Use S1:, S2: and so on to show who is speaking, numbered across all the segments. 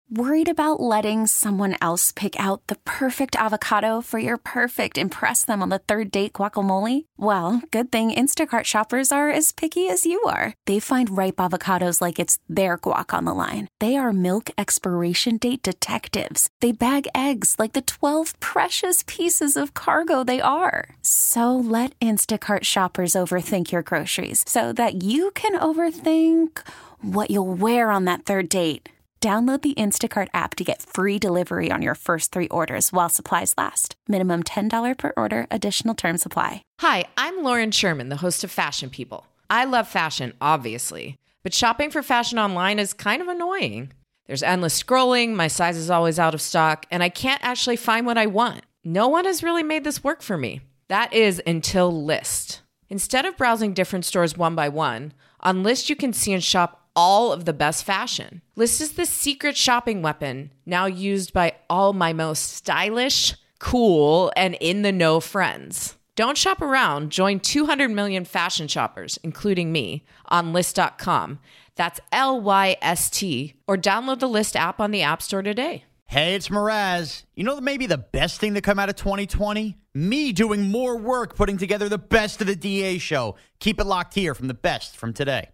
S1: Worried about letting someone else pick out the perfect avocado for your perfect impress them on the third date guacamole? Well, good thing Instacart shoppers are as picky as you are. They find ripe avocados like it's their guac on the line. They are milk expiration date detectives. They bag eggs like the 12 precious pieces of cargo they are. So let Instacart shoppers overthink your groceries so that you can overthink what you'll wear on that third date. Download the Instacart app to get free delivery on your first 3 orders while supplies last. Minimum $10 per order. Additional terms apply.
S2: Hi, I'm Lauren Sherman, the host of Fashion People. I love fashion, obviously, but shopping for fashion online is kind of annoying. There's endless scrolling, my size is always out of stock, and I can't actually find what I want. No one has really made this work for me. That is until Lyst. Instead of browsing different stores one by one, on Lyst you can see and shop all of the best fashion. Lyst is the secret shopping weapon now used by all my most stylish, cool, and in-the-know friends. Don't shop around. Join 200 million fashion shoppers, including me, on Lyst.com. That's Lyst, or download the Lyst app on the App Store today.
S3: Hey, it's Mraz. You know maybe the best thing to come out of 2020? Me doing more work putting together the best of the DA show. Keep it locked here from the best from today.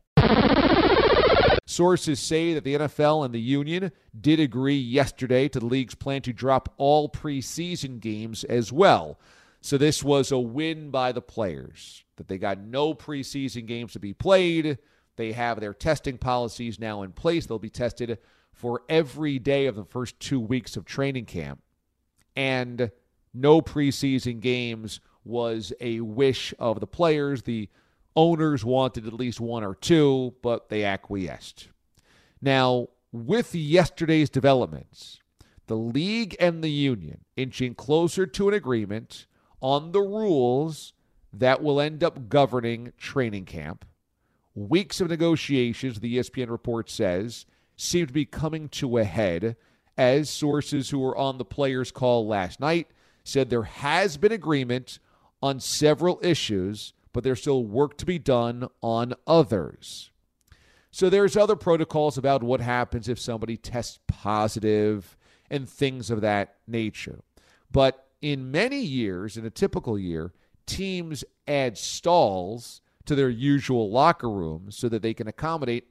S4: Sources say that the NFL and the union did agree yesterday to the league's plan to drop all preseason games as well. So this was a win by the players, that they got no preseason games to be played. They have their testing policies now in place. They'll be tested for every day of the first 2 weeks of training camp. And no preseason games was a wish of the players. The owners wanted at least 1 or 2, but they acquiesced. Now, with yesterday's developments, the league and the union inching closer to an agreement on the rules that will end up governing training camp. Weeks of negotiations, the ESPN report says, seem to be coming to a head, as sources who were on the players' call last night said there has been agreement on several issues, but there's still work to be done on others. So there's other protocols about what happens if somebody tests positive and things of that nature. But in many years, in a typical year, teams add stalls to their usual locker rooms so that they can accommodate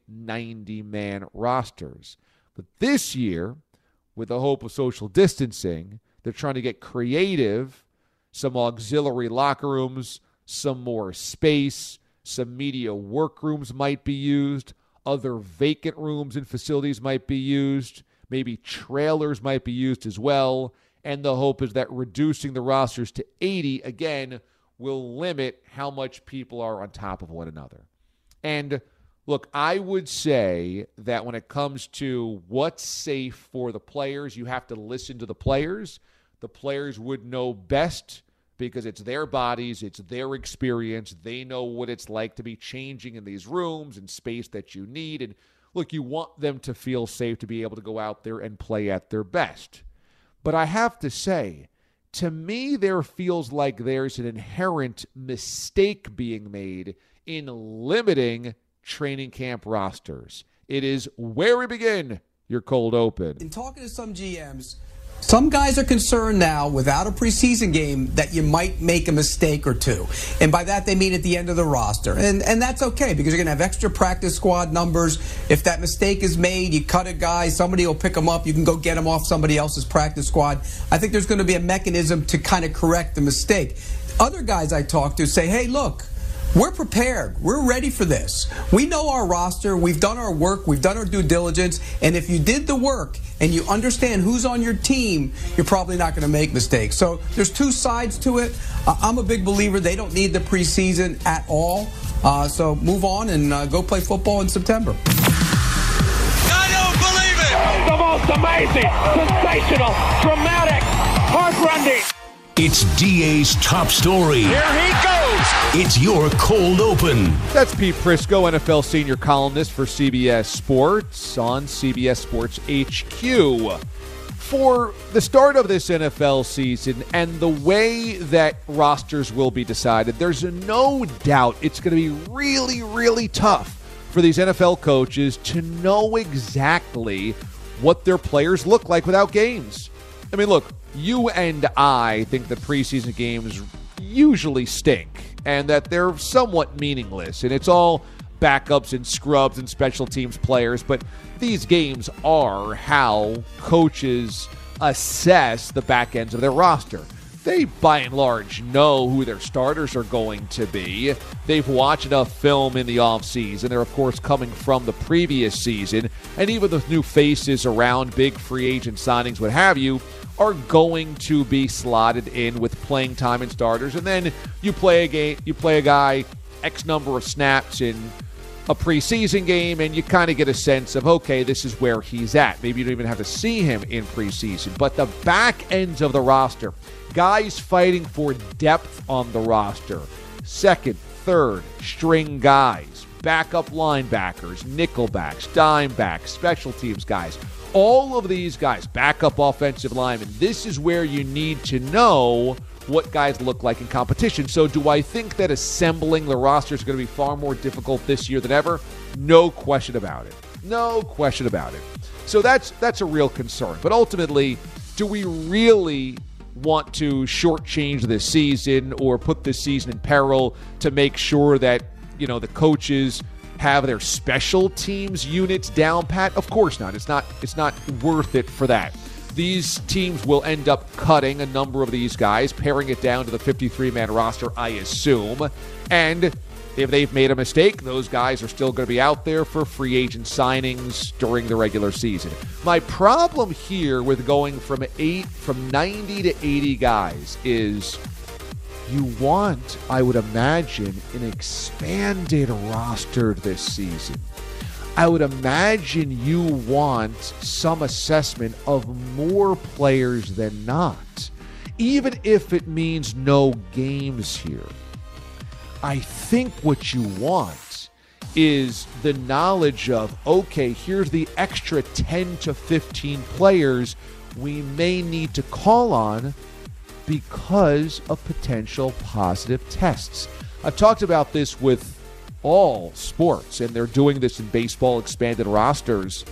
S4: 90-man rosters. But this year, with the hope of social distancing, they're trying to get creative, some auxiliary locker rooms, some more space, some media workrooms might be used, other vacant rooms and facilities might be used, maybe trailers might be used as well, and the hope is that reducing the rosters to 80, again, will limit how much people are on top of one another. And look, I would say that when it comes to what's safe for the players, you have to listen to the players. The players would know best because it's their bodies, it's their experience. They know what it's like to be changing in these rooms and space that you need. And look, you want them to feel safe to be able to go out there and play at their best. But I have to say, to me, there feels like there's an inherent mistake being made in limiting training camp rosters. It is where we begin your cold open.
S5: In talking to some GMs, some guys are concerned now, without a preseason game, that you might make a mistake or two. And by that, they mean at the end of the roster. And that's okay, because you're going to have extra practice squad numbers. If that mistake is made, you cut a guy, somebody will pick him up. You can go get him off somebody else's practice squad. I think there's going to be a mechanism to kind of correct the mistake. Other guys I talk to say, hey, look, we're prepared. We're ready for this. We know our roster. We've done our work. We've done our due diligence. And if you did the work and you understand who's on your team, you're probably not going to make mistakes. So there's two sides to it. I'm a big believer they don't need the preseason at all. So move on and go play football in September.
S6: I don't believe it! The most amazing, sensational, dramatic, heartrending.
S7: It's DA's top story.
S6: Here he goes.
S7: It's your cold open.
S4: That's Pete Prisco, NFL senior columnist for CBS Sports on CBS Sports HQ. For the start of this NFL season and the way that rosters will be decided, there's no doubt it's going to be really, really tough for these NFL coaches to know exactly what their players look like without games. I mean, look, you and I think the preseason games usually stink and that they're somewhat meaningless, and it's all backups and scrubs and special teams players, but these games are how coaches assess the back ends of their roster. They, by and large, know who their starters are going to be. They've watched enough film in the offseason. They're, of course, coming from the previous season, and even the new faces around big free agent signings, what have you, are going to be slotted in with playing time and starters. And then you play a guy X number of snaps in a preseason game, and you kind of get a sense of, okay, this is where he's at. Maybe you don't even have to see him in preseason. But the back ends of the roster, guys fighting for depth on the roster, second, third string guys, backup linebackers, nickelbacks, dimebacks, special teams guys, all of these guys, backup offensive linemen, this is where you need to know what guys look like in competition. So do I think that assembling the roster is going to be far more difficult this year than ever? No question about it. No question about it. So that's a real concern. But ultimately, do we really want to shortchange this season or put this season in peril to make sure that, you know, the coaches have their special teams units down pat? Of course not. It's not worth it for that. These teams will end up cutting a number of these guys, paring it down to the 53-man roster, I assume. And if they've made a mistake, those guys are still going to be out there for free agent signings during the regular season. My problem here with going from 90 to 80 guys is you want, I would imagine, an expanded roster this season. I would imagine you want some assessment of more players than not, even if it means no games here. I think what you want is the knowledge of, okay, here's the extra 10 to 15 players we may need to call on because of potential positive tests. I've talked about this with all sports, and they're doing this in baseball expanded rosters.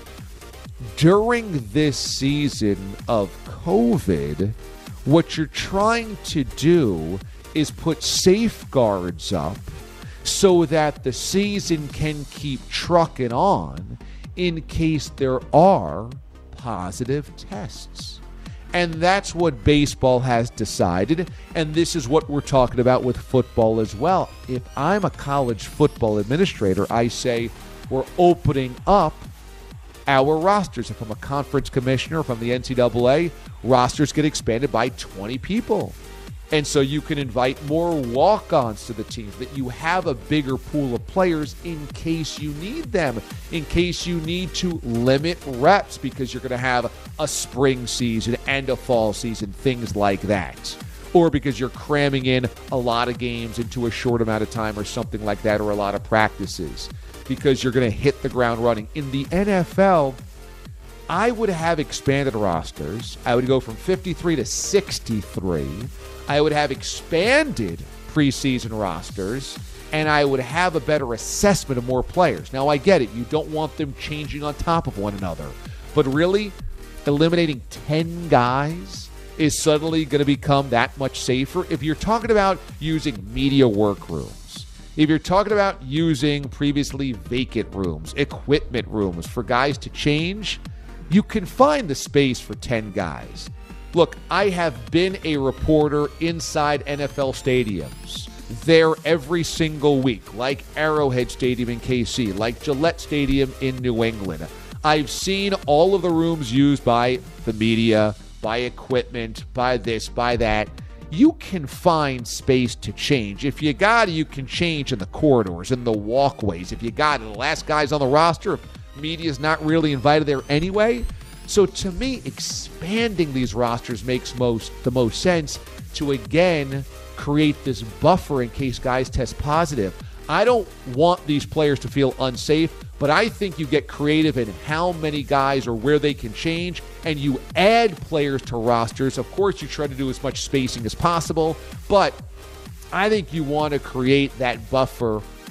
S4: During this season of COVID, what you're trying to do is put safeguards up so that the season can keep trucking on in case there are positive tests. And that's what baseball has decided, and this is what we're talking about with football as well. If I'm a college football administrator, I say we're opening up our rosters. If I'm a conference commissioner from the NCAA, rosters get expanded by 20 people. And so you can invite more walk-ons to the teams, that you have a bigger pool of players in case you need them, in case you need to limit reps because you're going to have a spring season and a fall season, things like that. Or because you're cramming in a lot of games into a short amount of time or something like that, or a lot of practices because you're going to hit the ground running. In the NFL, I would have expanded rosters. I would go from 53 to 63. I would have expanded preseason rosters, and I would have a better assessment of more players. Now, I get it. You don't want them changing on top of one another. But really, eliminating 10 guys is suddenly going to become that much safer. If you're talking about using media workrooms, if you're talking about using previously vacant rooms, equipment rooms for guys to change, you can find the space for 10 guys. Look, I have been a reporter inside NFL stadiums, there every single week, like Arrowhead Stadium in KC, like Gillette Stadium in New England. I've seen all of the rooms used by the media, by equipment, by this, by that. You can find space to change. If you got it, you can change in the corridors, in the walkways. If you got it, the last guy's on the roster, media's not really invited there anyway. So to me, expanding these rosters makes the most sense to, again, create this buffer in case guys test positive. I don't want these players to feel unsafe, but I think you get creative in how many guys or where they can change, and you add players to rosters. Of course, you try to do as much spacing as possible, but I think you want to create that buffer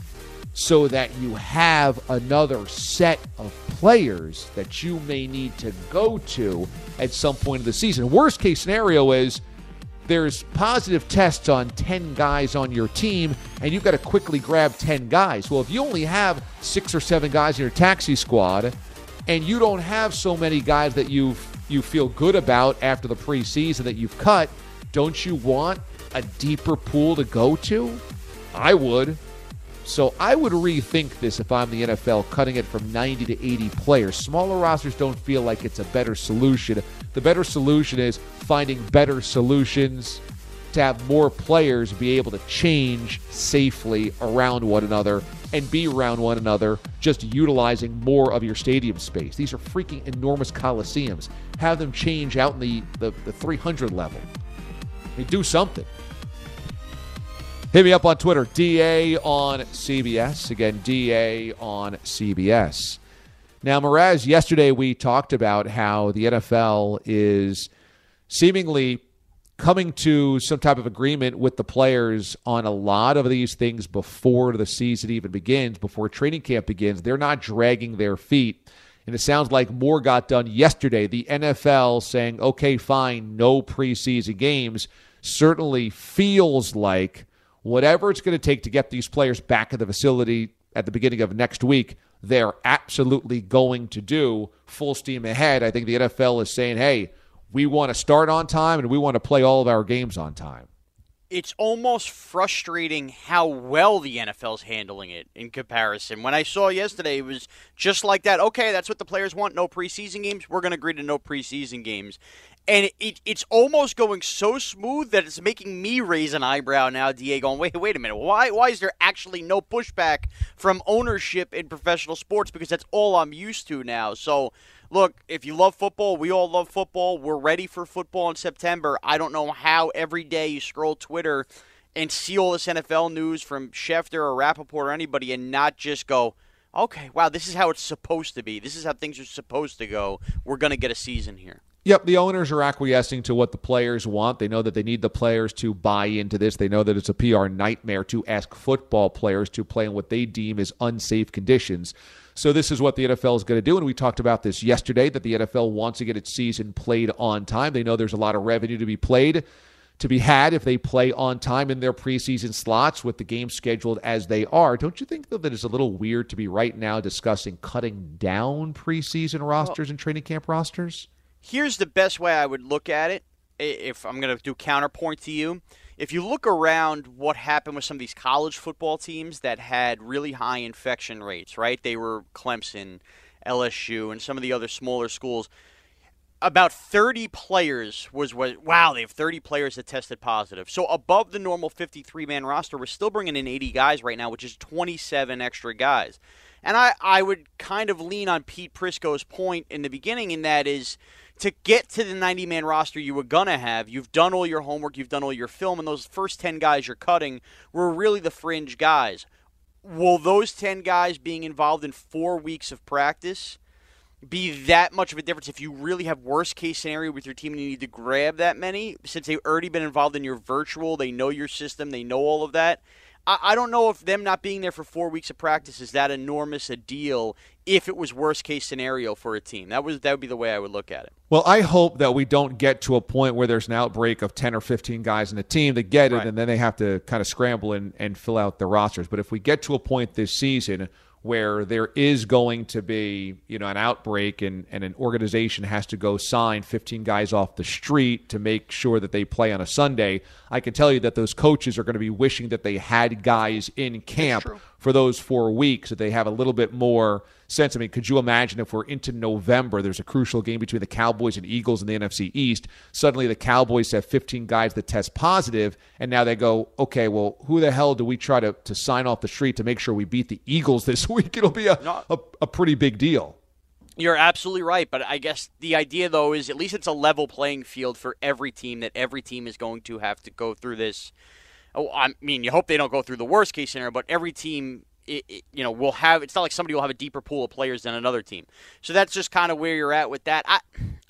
S4: so that you have another set of players that you may need to go to at some point of the season. Worst case scenario is there's positive tests on 10 guys on your team, and you've got to quickly grab 10 guys. Well, if you only have 6 or 7 guys in your taxi squad, and you don't have so many guys that you feel good about after the preseason that you've cut, don't you want a deeper pool to go to? I would. So I would rethink this if I'm the NFL, cutting it from 90 to 80 players. Smaller rosters don't feel like it's a better solution. The better solution is finding better solutions to have more players be able to change safely around one another and be around one another, just utilizing more of your stadium space. These are freaking enormous coliseums. Have them change out in the 300 level. I mean, do something. Hit me up on Twitter, DA on CBS. Again, DA on CBS. Now, Mraz, yesterday we talked about how the NFL is seemingly coming to some type of agreement with the players on a lot of these things before the season even begins, before training camp begins. They're not dragging their feet. And it sounds like more got done yesterday. The NFL saying, okay, fine, no preseason games, certainly feels like whatever it's going to take to get these players back at the facility at the beginning of next week, they're absolutely going to do full steam ahead. I think the NFL is saying, hey, we want to start on time and we want to play all of our games on time.
S8: It's almost frustrating how well the NFL's handling it in comparison. When I saw yesterday, it was just like that. Okay, that's what the players want, no preseason games. We're going to agree to no preseason games. And it's almost going so smooth that it's making me raise an eyebrow now, DA, going, wait a minute. Why is there actually no pushback from ownership in professional sports? Because that's all I'm used to now. So, look, if you love football, we all love football. We're ready for football in September. I don't know how every day you scroll Twitter and see all this NFL news from Schefter or Rappaport or anybody and not just go, okay, wow, this is how it's supposed to be. This is how things are supposed to go. We're going to get a season here.
S4: Yep, the owners are acquiescing to what the players want. They know that they need the players to buy into this. They know that it's a PR nightmare to ask football players to play in what they deem as unsafe conditions. So this is what the NFL is going to do, and we talked about this yesterday, that the NFL wants to get its season played on time. They know there's a lot of revenue to be had if they play on time in their preseason slots with the games scheduled as they are. Don't you think, though, that it's a little weird to be right now discussing cutting down preseason rosters and training camp rosters?
S8: Here's the best way I would look at it, if I'm going to do counterpoint to you. If you look around what happened with some of these college football teams that had really high infection rates, right? They were Clemson, LSU, and some of the other smaller schools. About 30 players they have 30 players that tested positive. So above the normal 53-man roster, we're still bringing in 80 guys right now, which is 27 extra guys. And I would kind of lean on Pete Prisco's point in the beginning, and that is to get to the 90-man roster you were going to have, you've done all your homework, you've done all your film, and those first 10 guys you're cutting were really the fringe guys. Will those 10 guys being involved in 4 weeks of practice be that much of a difference if you really have worst-case scenario with your team and you need to grab that many? Since they've already been involved in your virtual, they know your system, they know all of that. I don't know if them not being there for 4 weeks of practice is that enormous a deal if it was worst-case scenario for a team. That would be the way I would look at it.
S4: Well, I hope that we don't get to a point where there's an outbreak of 10 or 15 guys in a team that get it, right, and then they have to kind of scramble and fill out the rosters. But if we get to a point this season where there is going to be, an outbreak and an organization has to go sign 15 guys off the street to make sure that they play on a Sunday, I can tell you that those coaches are going to be wishing that they had guys in camp for those 4 weeks, that they have a little bit more sense. I mean, could you imagine if we're into November, there's a crucial game between the Cowboys and Eagles in the NFC East, suddenly the Cowboys have 15 guys that test positive, and now they go, okay, well, who the hell do we try to sign off the street to make sure we beat the Eagles this week? It'll be a pretty big deal.
S8: You're absolutely right, but I guess the idea, though, is at least it's a level playing field for every team, that every team is going to have to go through this. Oh, I mean, you hope they don't go through the worst-case scenario, but every team will have – it's not like somebody will have a deeper pool of players than another team. So that's just kind of where you're at with that.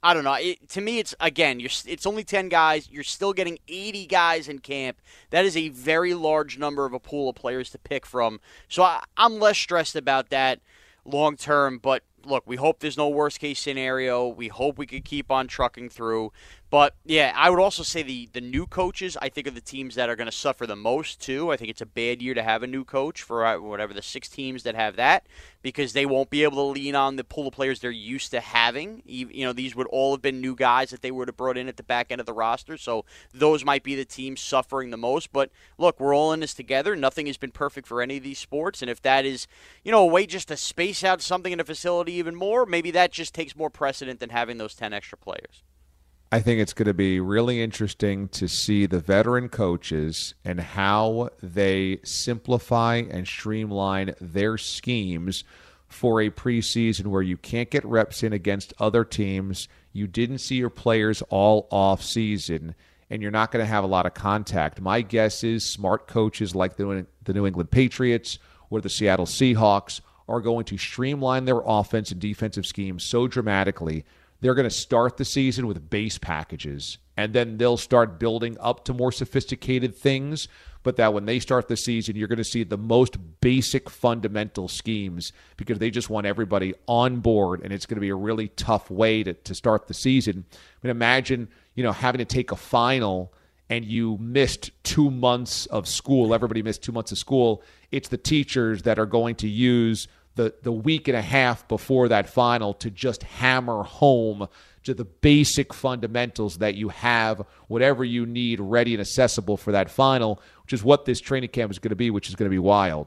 S8: I don't know. To me, it's, again, it's only 10 guys. You're still getting 80 guys in camp. That is a very large number of a pool of players to pick from. So I'm less stressed about that long term. But, look, we hope there's no worst-case scenario. We hope we can keep on trucking through. But, yeah, I would also say the new coaches, I think, are the teams that are going to suffer the most, too. I think it's a bad year to have a new coach for whatever the 6 teams that have that, because they won't be able to lean on the pool of players they're used to having. You know, these would all have been new guys that they would have brought in at the back end of the roster, so those might be the teams suffering the most. But, look, we're all in this together. Nothing has been perfect for any of these sports, and if that is, you know, a way just to space out something in a facility even more, maybe that just takes more precedent than having those 10 extra players.
S4: I think it's going to be really interesting to see the veteran coaches and how they simplify and streamline their schemes for a preseason where you can't get reps in against other teams. You didn't see your players all off season, and you're not going to have a lot of contact. My guess is smart coaches like the New England Patriots or the Seattle Seahawks are going to streamline their offense and defensive schemes so dramatically. They're going to start the season with base packages, and then they'll start building up to more sophisticated things, but that when they start the season, you're going to see the most basic fundamental schemes because they just want everybody on board, and it's going to be a really tough way to start the season. I mean, imagine, you know, having to take a final and you missed 2 months of school. Everybody missed 2 months of school. It's the teachers that are going to use the week and a half before that final to just hammer home to the basic fundamentals that you have, whatever you need ready and accessible for that final, which is what this training camp is going to be, which is going to be wild.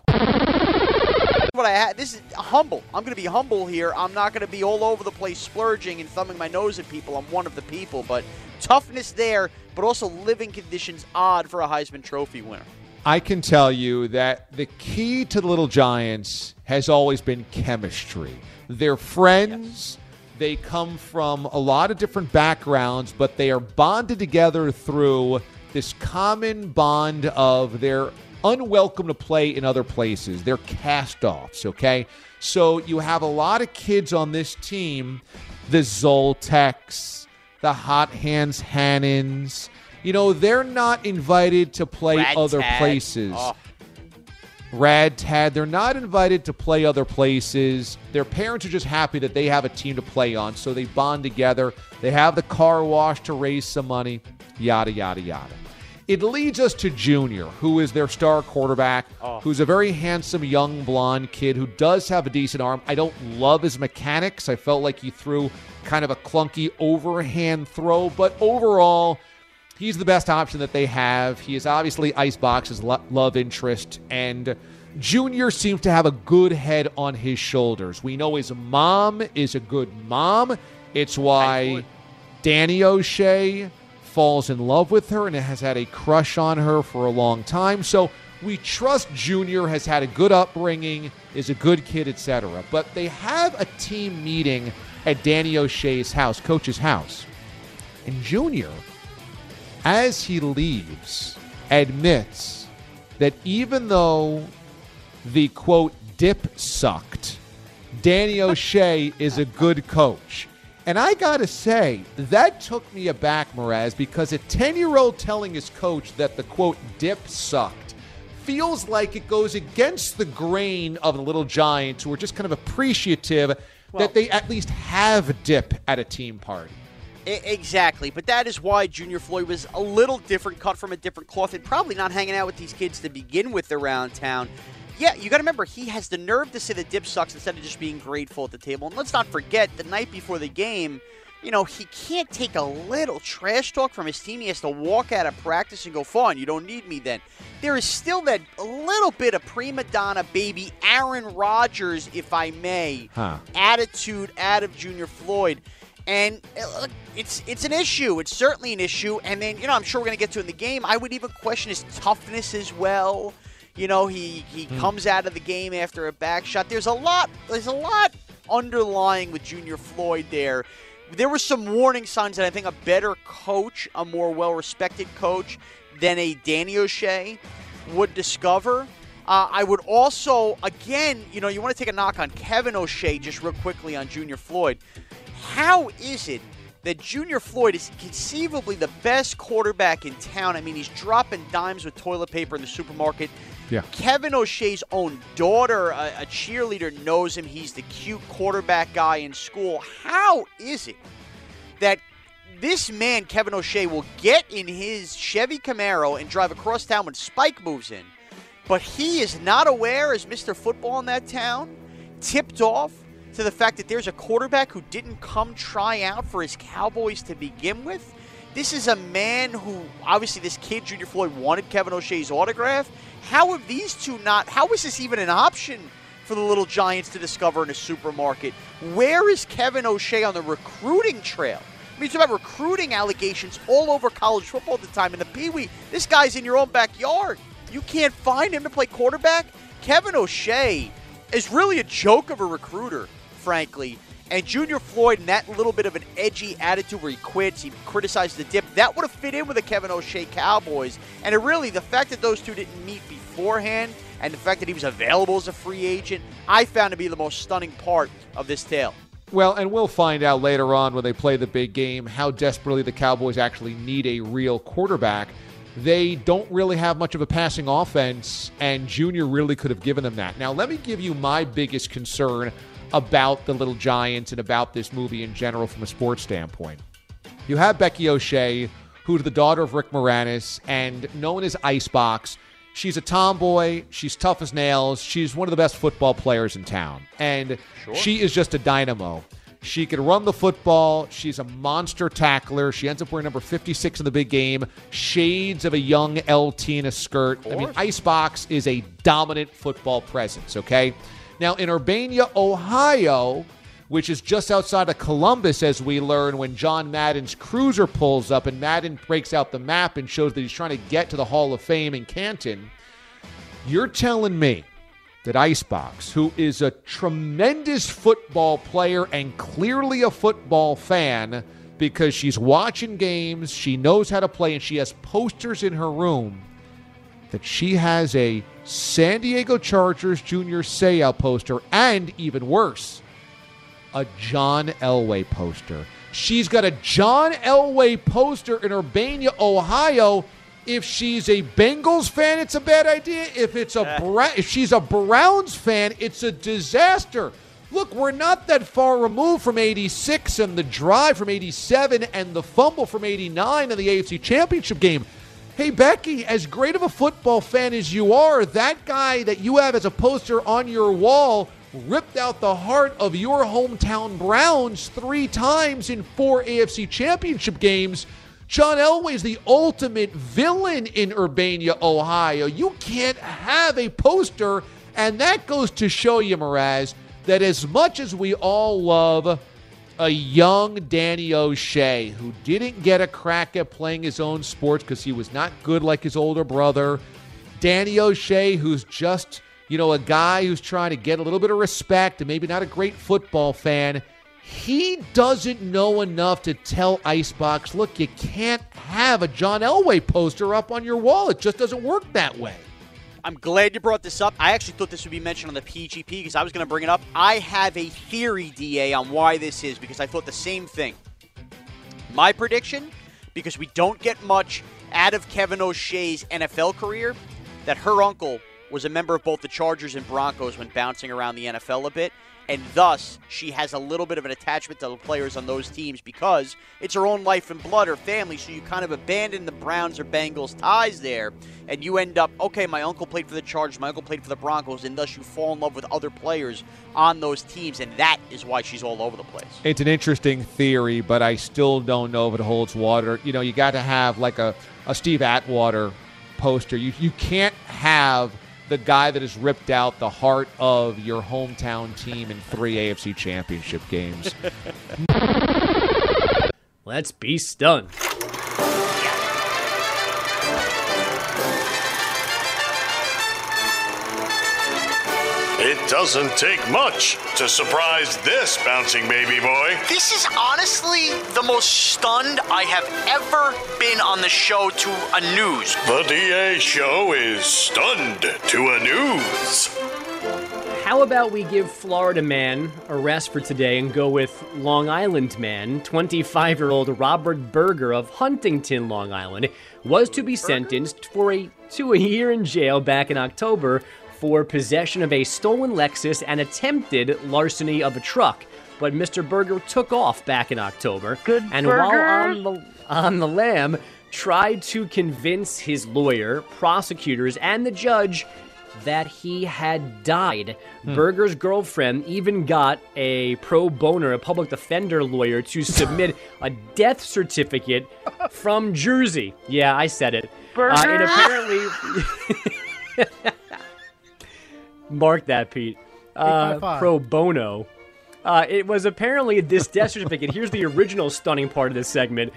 S8: What I had, this is humble. I'm going to be humble here. I'm not going to be all over the place splurging and thumbing my nose at people. I'm one of the people, but toughness there, but also living conditions odd for a Heisman Trophy winner.
S4: I can tell you that the key to the Little Giants has always been chemistry. They're friends. Yes. They come from a lot of different backgrounds, but they are bonded together through this common bond of they're unwelcome to play in other places. They're cast-offs, okay? So you have a lot of kids on this team, the Zoltecs, the Hot Hands Hannons. You know, they're not invited to play other places. Oh. Rad Tad, they're not invited to play other places. Their parents are just happy that they have a team to play on, so they bond together. They have the car wash to raise some money, yada, yada, yada. It leads us to Junior, who is their star quarterback, who's a very handsome young blonde kid who does have a decent arm. I don't love his mechanics. I felt like he threw kind of a clunky overhand throw, but overall, he's the best option that they have. He is obviously Icebox's love interest, and Junior seems to have a good head on his shoulders. We know his mom is a good mom. It's why Danny O'Shea falls in love with her and has had a crush on her for a long time. So we trust Junior has had a good upbringing, is a good kid, etc. But they have a team meeting at Danny O'Shea's house, Coach's house. And Junior, as he leaves, admits that even though the, quote, dip sucked, Danny O'Shea is a good coach. And I got to say, that took me aback, Mraz, because a 10-year-old telling his coach that the, quote, dip sucked feels like it goes against the grain of the Little Giants, who are just kind of appreciative that they at least have dip at a team party.
S8: Exactly, but that is why Junior Floyd was a little different, cut from a different cloth, and probably not hanging out with these kids to begin with around town. Yeah, you got to remember, he has the nerve to say the dip sucks instead of just being grateful at the table. And let's not forget, the night before the game, you know, he can't take a little trash talk from his team. He has to walk out of practice and go, fine, you don't need me then. There is still that a little bit of prima donna baby Aaron Rodgers, if I may, attitude out of Junior Floyd. And it's an issue. It's certainly an issue. And then, you know, I'm sure we're going to get to it in the game. I would even question his toughness as well. You know, he comes out of the game after a back shot. There's a lot underlying with Junior Floyd there. There were some warning signs that I think a better coach, a more well-respected coach than a Danny O'Shea would discover. I would also, again, you know, you want to take a knock on Kevin O'Shea just real quickly on Junior Floyd. how is it that Junior Floyd is conceivably the best quarterback in town? I mean, he's dropping dimes with toilet paper in the supermarket.
S4: Yeah.
S8: Kevin O'Shea's own daughter, a cheerleader, knows him. He's the cute quarterback guy in school. How is it that this man, Kevin O'Shea, will get in his Chevy Camaro and drive across town when Spike moves in, but he is not aware, as Mr. Football in that town, tipped off to the fact that there's a quarterback who didn't come try out for his Cowboys to begin with? This is a man who, obviously this kid, Junior Floyd, wanted Kevin O'Shea's autograph. How have these two not, how is this even an option for the Little Giants to discover in a supermarket? Where is Kevin O'Shea on the recruiting trail? I mean, you talk about recruiting allegations all over college football at the time. In the Pee Wee, this guy's in your own backyard. You can't find him to play quarterback? Kevin O'Shea is really a joke of a recruiter, frankly. And Junior Floyd, and that little bit of an edgy attitude where he quits, he criticized the dip, that would have fit in with the Kevin O'Shea Cowboys. And it really, the fact that those two didn't meet beforehand and the fact that he was available as a free agent, I found to be the most stunning part of this tale.
S4: Well, and we'll find out later on when they play the big game how desperately the Cowboys actually need a real quarterback. They don't really have much of a passing offense, and Junior really could have given them that. Now, let me give you my biggest concern about the Little Giants and about this movie in general from a sports standpoint. You have Becky O'Shea, who's the daughter of Rick Moranis and known as Icebox. She's a tomboy. She's tough as nails. She's one of the best football players in town. And She is just a dynamo. She can run the football. She's a monster tackler. She ends up wearing number 56 in the big game. Shades of a young LT in a skirt. I mean, Icebox is a dominant football presence, okay? Now, in Urbana, Ohio, which is just outside of Columbus, as we learn when John Madden's cruiser pulls up and Madden breaks out the map and shows that he's trying to get to the Hall of Fame in Canton, you're telling me that Icebox, who is a tremendous football player and clearly a football fan because she's watching games, she knows how to play, and she has posters in her room, that she has a San Diego Chargers Junior Seau poster, and even worse, a John Elway poster. She's got a John Elway poster in Urbana, Ohio. If she's a Bengals fan, it's a bad idea. If she's a Browns fan, it's a disaster. Look, we're not that far removed from 86 and the drive from 87 and the fumble from 89 in the AFC Championship game. Hey, Becky, as great of a football fan as you are, that guy that you have as a poster on your wall ripped out the heart of your hometown Browns 3 times in 4 AFC Championship games. John Elway is the ultimate villain in Urbana, Ohio. You can't have a poster, and that goes to show you, Mraz, that as much as we all love a young Danny O'Shea who didn't get a crack at playing his own sports because he was not good like his older brother, Danny O'Shea who's just, a guy who's trying to get a little bit of respect and maybe not a great football fan, he doesn't know enough to tell Icebox, look, you can't have a John Elway poster up on your wall. It just doesn't work that way.
S8: I'm glad you brought this up. I actually thought this would be mentioned on the PGP because I was going to bring it up. I have a theory, DA, on why this is because I thought the same thing. My prediction, because we don't get much out of Kevin O'Shea's NFL career, that her uncle was a member of both the Chargers and Broncos when bouncing around the NFL a bit. And thus, she has a little bit of an attachment to the players on those teams because it's her own life and blood, her family. So you kind of abandon the Browns or Bengals ties there. And you end up, okay, my uncle played for the Chargers, my uncle played for the Broncos. And thus you fall in love with other players on those teams. And that is why she's all over the place.
S4: It's an interesting theory, but I still don't know if it holds water. You got to have like a Steve Atwater poster. You can't have the guy that has ripped out the heart of your hometown team in 3 AFC Championship games.
S9: Let's be stunned.
S10: It doesn't take much to surprise this bouncing baby boy.
S8: This is honestly the most stunned I have ever been on the show to a news.
S10: The DA show is stunned to a news.
S9: How about we give Florida man a rest for today and go with Long Island man? 25-year-old Robert Berger of Huntington, Long Island, was to be sentenced to a year in jail back in October for possession of a stolen Lexus and attempted larceny of a truck. But Mr. Berger took off back in October, while on the lam, tried to convince his lawyer, prosecutors, and the judge that he had died. Berger's girlfriend even got a pro bono, a public defender lawyer, to submit a death certificate from Jersey. Yeah, I said it. And apparently... Mark that, Pete. Pro bono. It was apparently this death certificate. Here's the original stunning part of this segment.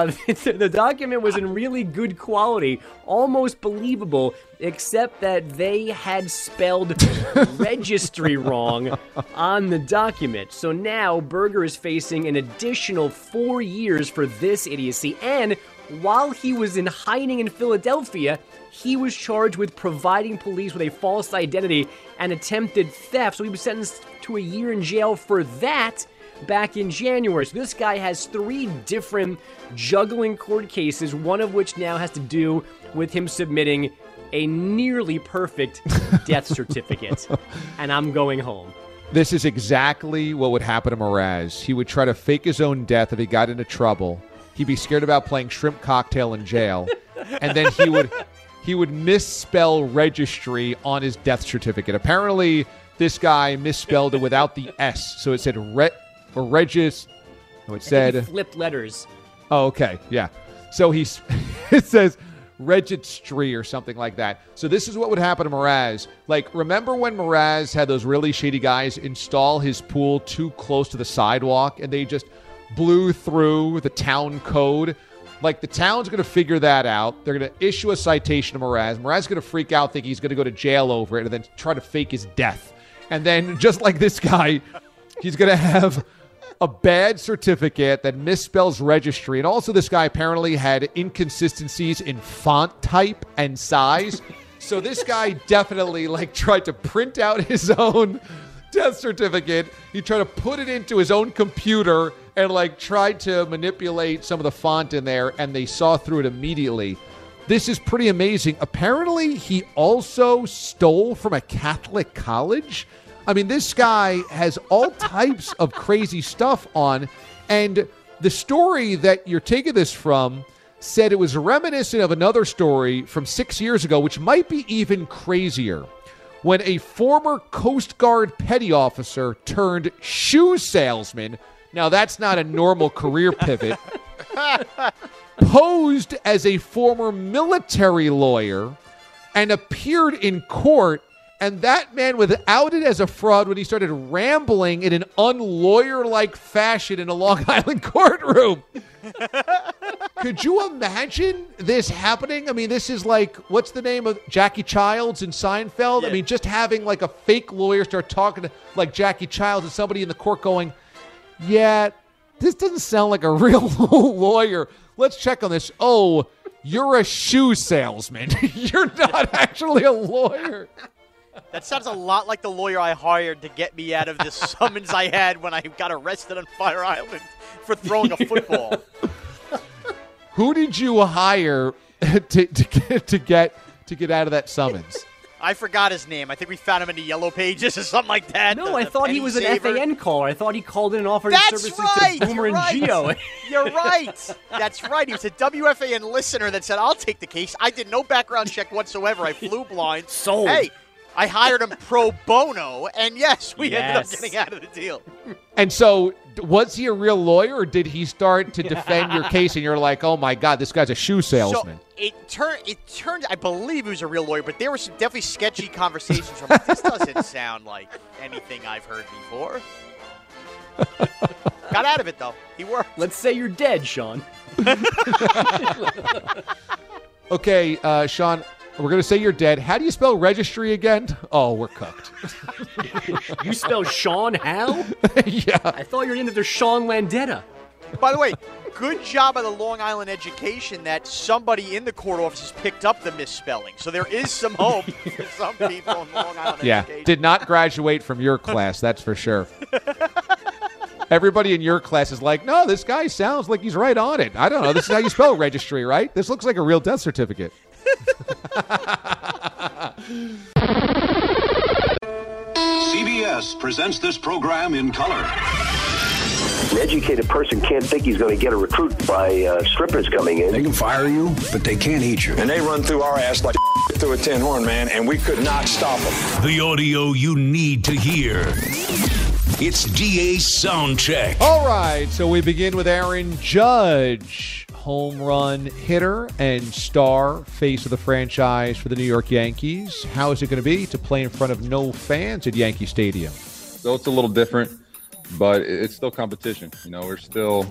S9: The document was in really good quality, almost believable, except that they had spelled registry wrong on the document. So now Berger is facing an additional 4 years for this idiocy. And while he was in hiding in Philadelphia, he was charged with providing police with a false identity and attempted theft. So he was sentenced to a year in jail for that back in January. So this guy has 3 different juggling court cases, one of which now has to do with him submitting a nearly perfect death certificate. And I'm going home.
S4: This is exactly what would happen to Mraz. He would try to fake his own death if he got into trouble. He'd be scared about playing shrimp cocktail in jail. And then he would misspell registry on his death certificate. Apparently, this guy misspelled it without the S. So it said Regis. No, it said...
S9: he flipped letters.
S4: Oh, okay. Yeah. So it says registry or something like that. So this is what would happen to Mraz. Like, remember when Mraz had those really shady guys install his pool too close to the sidewalk and they just blew through the town code? Like, the town's going to figure that out. They're going to issue a citation to Mraz. Mraz's going to freak out, think he's going to go to jail over it, and then try to fake his death. And then, just like this guy, he's going to have a bad certificate that misspells registry. And also, this guy apparently had inconsistencies in font type and size. So this guy definitely, tried to print out his own death certificate. He tried to put it into his own computer and tried to manipulate some of the font in there, and they saw through it immediately. This is pretty amazing. Apparently, he also stole from a Catholic college. I mean, this guy has all types of crazy stuff on, and the story that you're taking this from said it was reminiscent of another story from 6 years ago, which might be even crazier, when a former Coast Guard petty officer turned shoe salesman, now that's not a normal career pivot, posed as a former military lawyer and appeared in court, and that man was outed as a fraud when he started rambling in an unlawyer-like fashion in a Long Island courtroom. Could you imagine this happening? I mean, this is what's the name of Jackie Childs in Seinfeld? Yeah. I mean, just having a fake lawyer start talking to Jackie Childs and somebody in the court going, yeah, this doesn't sound like a real lawyer. Let's check on this. Oh, you're a shoe salesman. You're not actually a lawyer.
S8: That sounds a lot like the lawyer I hired to get me out of this summons I had when I got arrested on Fire Island for throwing a football.
S4: Who did you hire to get out of that summons?
S8: I forgot his name. I think we found him in the Yellow Pages or something like that.
S9: No, I thought he was an FAN caller. I thought he called in and offered his services to Boomer and Gio.
S8: You're right. That's right. He was a WFAN listener that said, I'll take the case. I did no background check whatsoever. I flew blind.
S9: Sold.
S8: Hey, I hired him pro bono, and yes, we ended up getting out of the deal.
S4: And so, was he a real lawyer, or did he start to defend your case, and you're like, oh my God, this guy's a shoe salesman?
S8: So it turned, I believe he was a real lawyer, but there were some definitely sketchy conversations from like, this doesn't sound like anything I've heard before. Got out of it, though. He worked.
S9: Let's say you're dead, Sean.
S4: Okay, Sean, we're going to say you're dead. How do you spell registry again? Oh, we're cooked.
S9: You spell Sean how?
S4: Yeah.
S9: I thought you were into the Sean Landetta.
S8: By the way, good job by the Long Island Education that somebody in the court offices picked up the misspelling. So there is some hope for some people in Long Island Education.
S4: Did not graduate from your class, that's for sure. Everybody in your class is like, no, this guy sounds like he's right on it. I don't know. This is how you spell registry, right? This looks like a real death certificate.
S11: CBS presents this program in color.
S12: An educated person can't think he's going to get a recruit by strippers coming in.
S11: They can fire you, but they can't eat you.
S13: And they run through our ass like through a tin horn, man, and we could not stop them.
S7: The audio you need to hear. It's DA's Soundcheck.
S4: All right, so we begin with Aaron Judge, home run hitter and star face of the franchise for the New York Yankees. How is it going to be to play in front of no fans at Yankee Stadium?
S14: So it's a little different, but it's still competition. You know, we're still,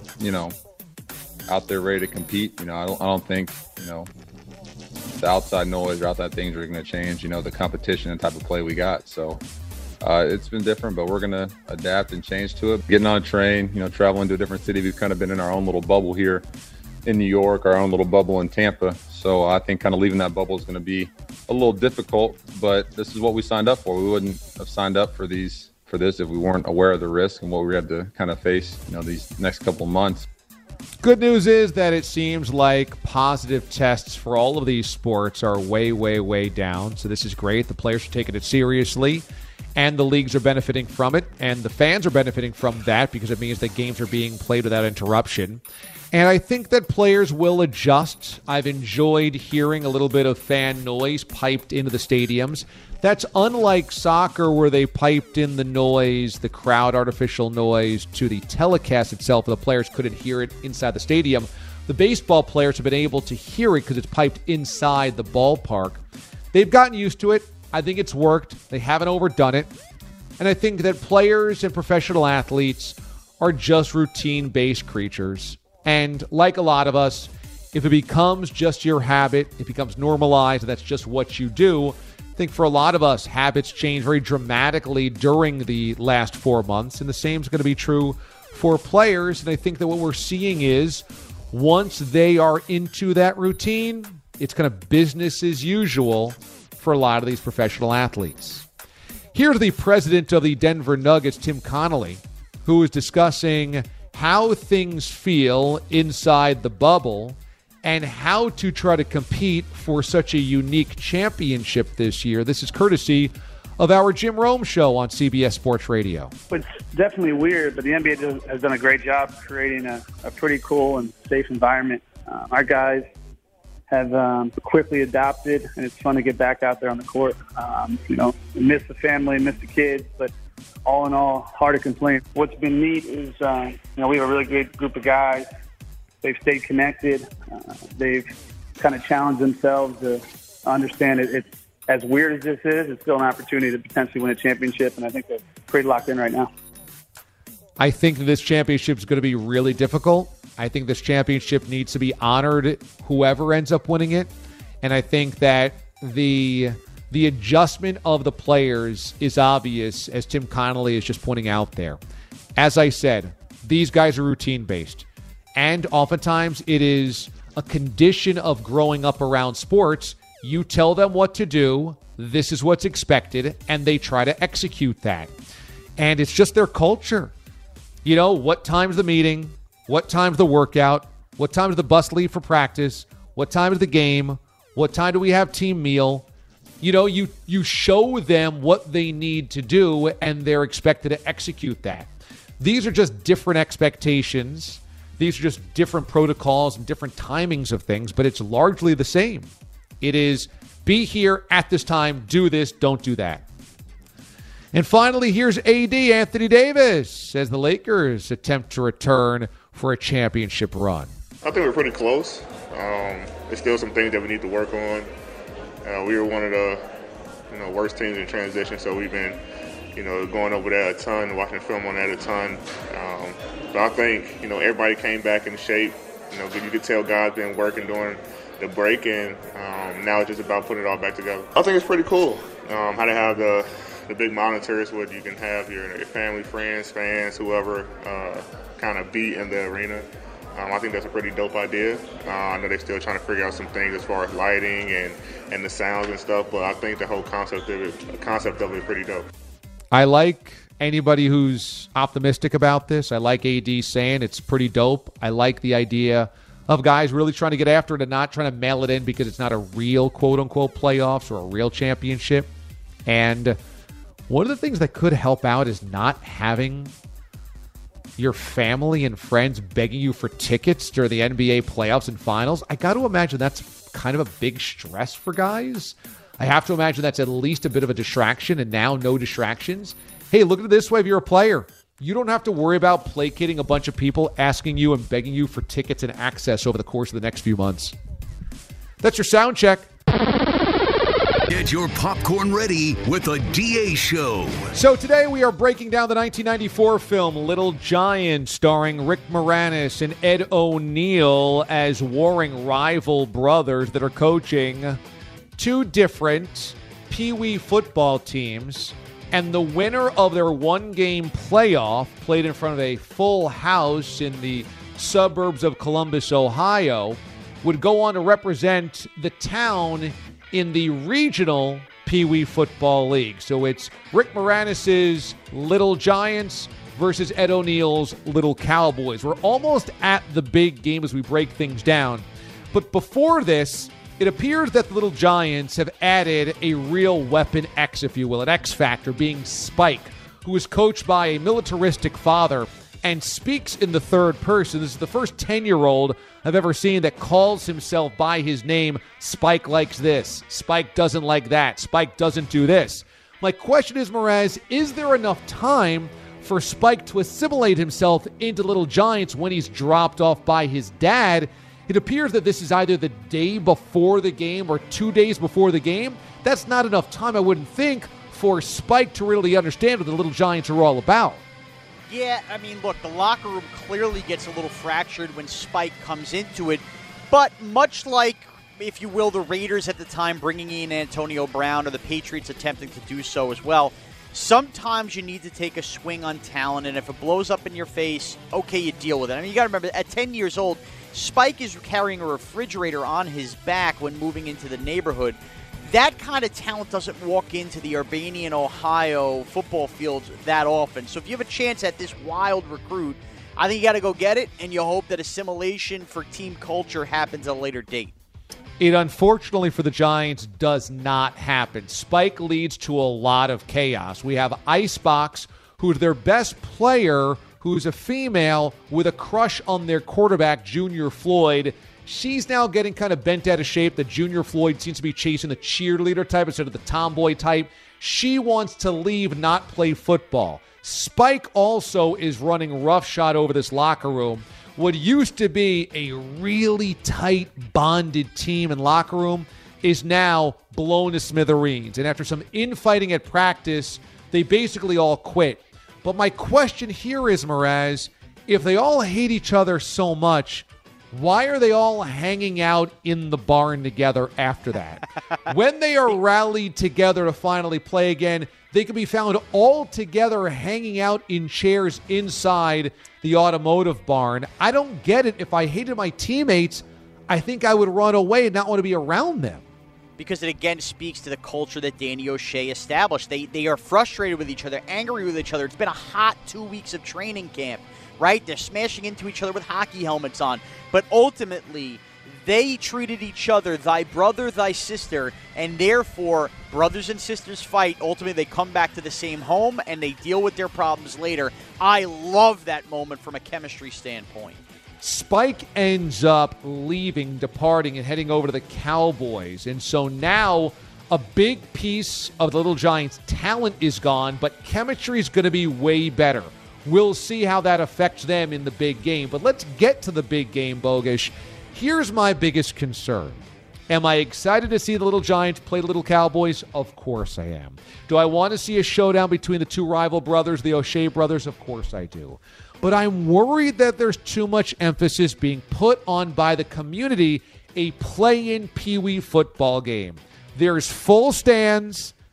S14: out there ready to compete. I don't think, the outside noise or outside things are going to change, the competition and type of play we got. So it's been different, but we're going to adapt and change to it. Getting on a train, traveling to a different city. We've kind of been in our own little bubble here in New York, our own little bubble in Tampa. So I think kind of leaving that bubble is going to be a little difficult, but this is what we signed up for. We wouldn't have signed up for this if we weren't aware of the risk and what we had to kind of face, these next couple of months.
S4: Good news is that it seems like positive tests for all of these sports are way, way, way down. So this is great. The players are taking it seriously, and the leagues are benefiting from it, and the fans are benefiting from that because it means that games are being played without interruption. And I think that players will adjust. I've enjoyed hearing a little bit of fan noise piped into the stadiums. That's unlike soccer where they piped in the noise, the crowd artificial noise, to the telecast itself, and the players couldn't hear it inside the stadium. The baseball players have been able to hear it because it's piped inside the ballpark. They've gotten used to it. I think it's worked. They haven't overdone it. And I think that players and professional athletes are just routine-based creatures. And like a lot of us, if it becomes just your habit, it becomes normalized, and that's just what you do. I think for a lot of us, habits change very dramatically during the last 4 months, and the same is going to be true for players. And I think that what we're seeing is once they are into that routine, it's kind of business as usual for a lot of these professional athletes. Here's the president of the Denver Nuggets, Tim Connolly, who is discussing how things feel inside the bubble and how to try to compete for such a unique championship this year. This is courtesy of our Jim Rome show on CBS Sports Radio.
S15: It's definitely weird, but the NBA has done a great job creating a pretty cool and safe environment. Our guys have quickly adopted, and it's fun to get back out there on the court. Miss the family, miss the kids, but all in all, hard to complain. What's been neat is, we have a really great group of guys. They've stayed connected. They've kind of challenged themselves to understand it's as weird as this is, it's still an opportunity to potentially win a championship, and I think they're pretty locked in right now.
S4: I think that this championship is going to be really difficult. I think this championship needs to be honored, whoever ends up winning it. And I think that the adjustment of the players is obvious, as Tim Connolly is just pointing out there. As I said, these guys are routine-based. And oftentimes it is a condition of growing up around sports. You tell them what to do, this is what's expected, and they try to execute that. And it's just their culture. What time's the meeting? What time's the workout? What time does the bus leave for practice? What time is the game? What time do we have team meal? You show them what they need to do, and they're expected to execute that. These are just different expectations. These are just different protocols and different timings of things, but it's largely the same. It is be here at this time, do this, don't do that. And finally, here's AD Anthony Davis as the Lakers attempt to return for a championship run.
S16: I think we're pretty close. There's still some things that we need to work on. We were one of the worst teams in transition, so we've been going over that a ton, watching film on that a ton. But I think everybody came back in shape. You could tell guys been working during the break, and now it's just about putting it all back together. I think it's pretty cool how to have the the big monitor is what you can have your family, friends, fans, whoever kind of be in the arena. I think that's a pretty dope idea. I know they're still trying to figure out some things as far as lighting and the sounds and stuff, but I think the whole concept of it is pretty dope.
S4: I like anybody who's optimistic about this. I like AD saying it's pretty dope. I like the idea of guys really trying to get after it and not trying to mail it in because it's not a real quote-unquote playoffs or a real championship. And one of the things that could help out is not having your family and friends begging you for tickets during the NBA playoffs and finals. I got to imagine that's kind of a big stress for guys. I have to imagine that's at least a bit of a distraction, and now no distractions. Hey, look at it this way if you're a player. You don't have to worry about placating a bunch of people asking you and begging you for tickets and access over the course of the next few months. That's your sound check.
S7: Get your popcorn ready with the DA Show.
S4: So today we are breaking down the 1994 film Little Giants, starring Rick Moranis and Ed O'Neill as warring rival brothers that are coaching two different Pee Wee football teams. And the winner of their one-game playoff, played in front of a full house in the suburbs of Columbus, Ohio, would go on to represent the town in the regional Pee Wee Football League. So it's Rick Moranis' Little Giants versus Ed O'Neill's Little Cowboys. We're almost at the big game as we break things down. But before this, it appears that the Little Giants have added a real weapon X, if you will, an X factor, being Spike, who is coached by a militaristic father and speaks in the third person. This is the first 10-year-old I've ever seen that calls himself by his name. Spike likes this. Spike doesn't like that. Spike doesn't do this. My question is, Mraz, is there enough time for Spike to assimilate himself into Little Giants when he's dropped off by his dad? It appears that this is either the day before the game or 2 days before the game. That's not enough time, I wouldn't think, for Spike to really understand what the Little Giants are all about.
S8: Yeah, I mean, look, the locker room clearly gets a little fractured when Spike comes into it. But much like, if you will, the Raiders at the time bringing in Antonio Brown, or the Patriots attempting to do so as well, sometimes you need to take a swing on talent, and if it blows up in your face, okay, you deal with it. I mean, you got to remember, at 10 years old, Spike is carrying a refrigerator on his back when moving into the neighborhood. That kind of talent doesn't walk into the Urbanian, Ohio football fields that often. So if you have a chance at this wild recruit, I think you got to go get it, and you hope that assimilation for team culture happens at a later date.
S4: It, unfortunately for the Giants, does not happen. Spike leads to a lot of chaos. We have Icebox, who's their best player, who's a female with a crush on their quarterback, Junior Floyd. She's now getting kind of bent out of shape. The Junior Floyd seems to be chasing the cheerleader type instead of the tomboy type. She wants to leave, not play football. Spike also is running roughshod over this locker room. What used to be a really tight, bonded team and locker room is now blown to smithereens. And after some infighting at practice, they basically all quit. But my question here is, Mraz, if they all hate each other so much, why are they all hanging out in the barn together after that? When they are rallied together to finally play again, they can be found all together hanging out in chairs inside the automotive barn. I don't get it. If I hated my teammates, I think I would run away and not want to be around them.
S8: Because it again speaks to the culture that Danny O'Shea established. They are frustrated with each other, angry with each other. It's been a hot 2 weeks of training camp, right? They're smashing into each other with hockey helmets on. But ultimately, they treated each other, thy brother, thy sister, and therefore, brothers and sisters fight. Ultimately, they come back to the same home, and they deal with their problems later. I love that moment from a chemistry standpoint.
S4: Spike ends up leaving, departing, and heading over to the Cowboys. And so now a big piece of the Little Giants' talent is gone, but chemistry is going to be way better. We'll see how that affects them in the big game. But let's get to the big game, Bogusch. Here's my biggest concern. Am I excited to see the Little Giants play the Little Cowboys? Of course I am. Do I want to see a showdown between the two rival brothers, the O'Shea brothers? Of course I do. But I'm worried that there's too much emphasis being put on by the community a play-in Pee Wee football game. There's full stands.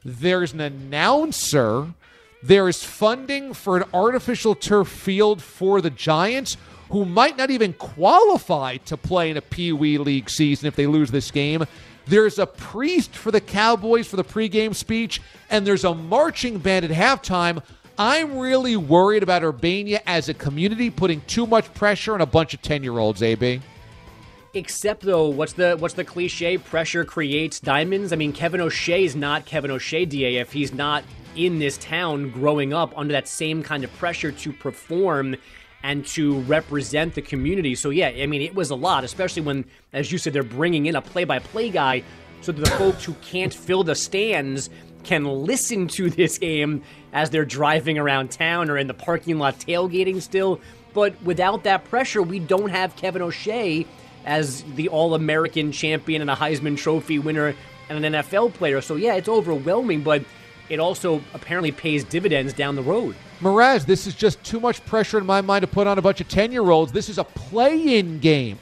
S4: There's an announcer. There's funding for an artificial turf field for the Giants, who might not even qualify to play in a Pee Wee League season if they lose this game. There's a priest for the Cowboys for the pregame speech, and there's a marching band at halftime. I'm really worried about Urbana as a community putting too much pressure on a bunch of 10-year-olds, AB.
S9: Except, though, what's the cliche? Pressure creates diamonds? I mean, Kevin O'Shea is not Kevin O'Shea, DAF. He's not in this town growing up under that same kind of pressure to perform and to represent the community. So, yeah, I mean, it was a lot, especially when, as you said, they're bringing in a play-by-play guy so that the folks who can't fill the stands can listen to this game as they're driving around town or in the parking lot tailgating still. But without that pressure, we don't have Kevin O'Shea as the All-American champion and a Heisman Trophy winner and an NFL player. So, yeah, it's overwhelming, but it also apparently pays dividends down the road.
S4: Mraz, this is just too much pressure in my mind to put on a bunch of 10-year-olds. This is a play-in game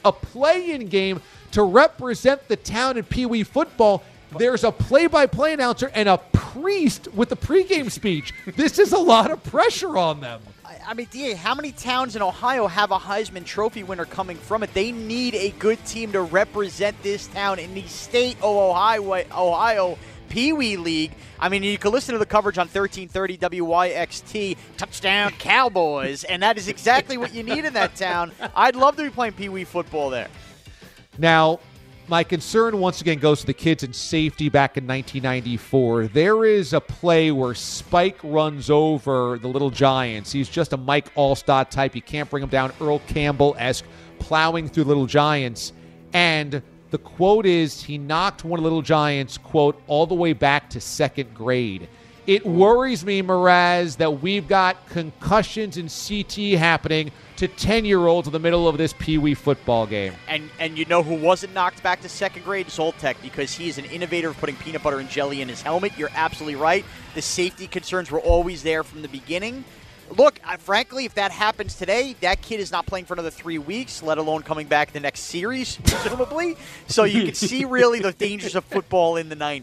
S4: to represent the town in Pee Wee football. There's a play-by-play announcer and a priest with the pregame speech. This is a lot of pressure on them.
S8: I mean, DA, how many towns in Ohio have a Heisman Trophy winner coming from it? They need a good team to represent this town in the state of Ohio Pee Wee League. I mean, you can listen to the coverage on 1330 WYXT, Touchdown Cowboys, and that is exactly what you need in that town. I'd love to be playing Pee Wee football there.
S4: Now, my concern once again goes to the kids in safety back in 1994. There is a play where Spike runs over the Little Giants. He's just a Mike Allstott type. You can't bring him down. Earl Campbell-esque, plowing through Little Giants. And the quote is, he knocked one of the Little Giants, quote, all the way back to second grade. It worries me, Mraz, that we've got concussions and CT happening to 10-year-olds in the middle of this Pee Wee football game.
S8: And you know who wasn't knocked back to second grade? Zoltek, because he is an innovator of putting peanut butter and jelly in his helmet. You're absolutely right. The safety concerns were always there from the beginning. Look, frankly, if that happens today, that kid is not playing for another 3 weeks, let alone coming back the next series, presumably. So you can see really the dangers of football in the 90s.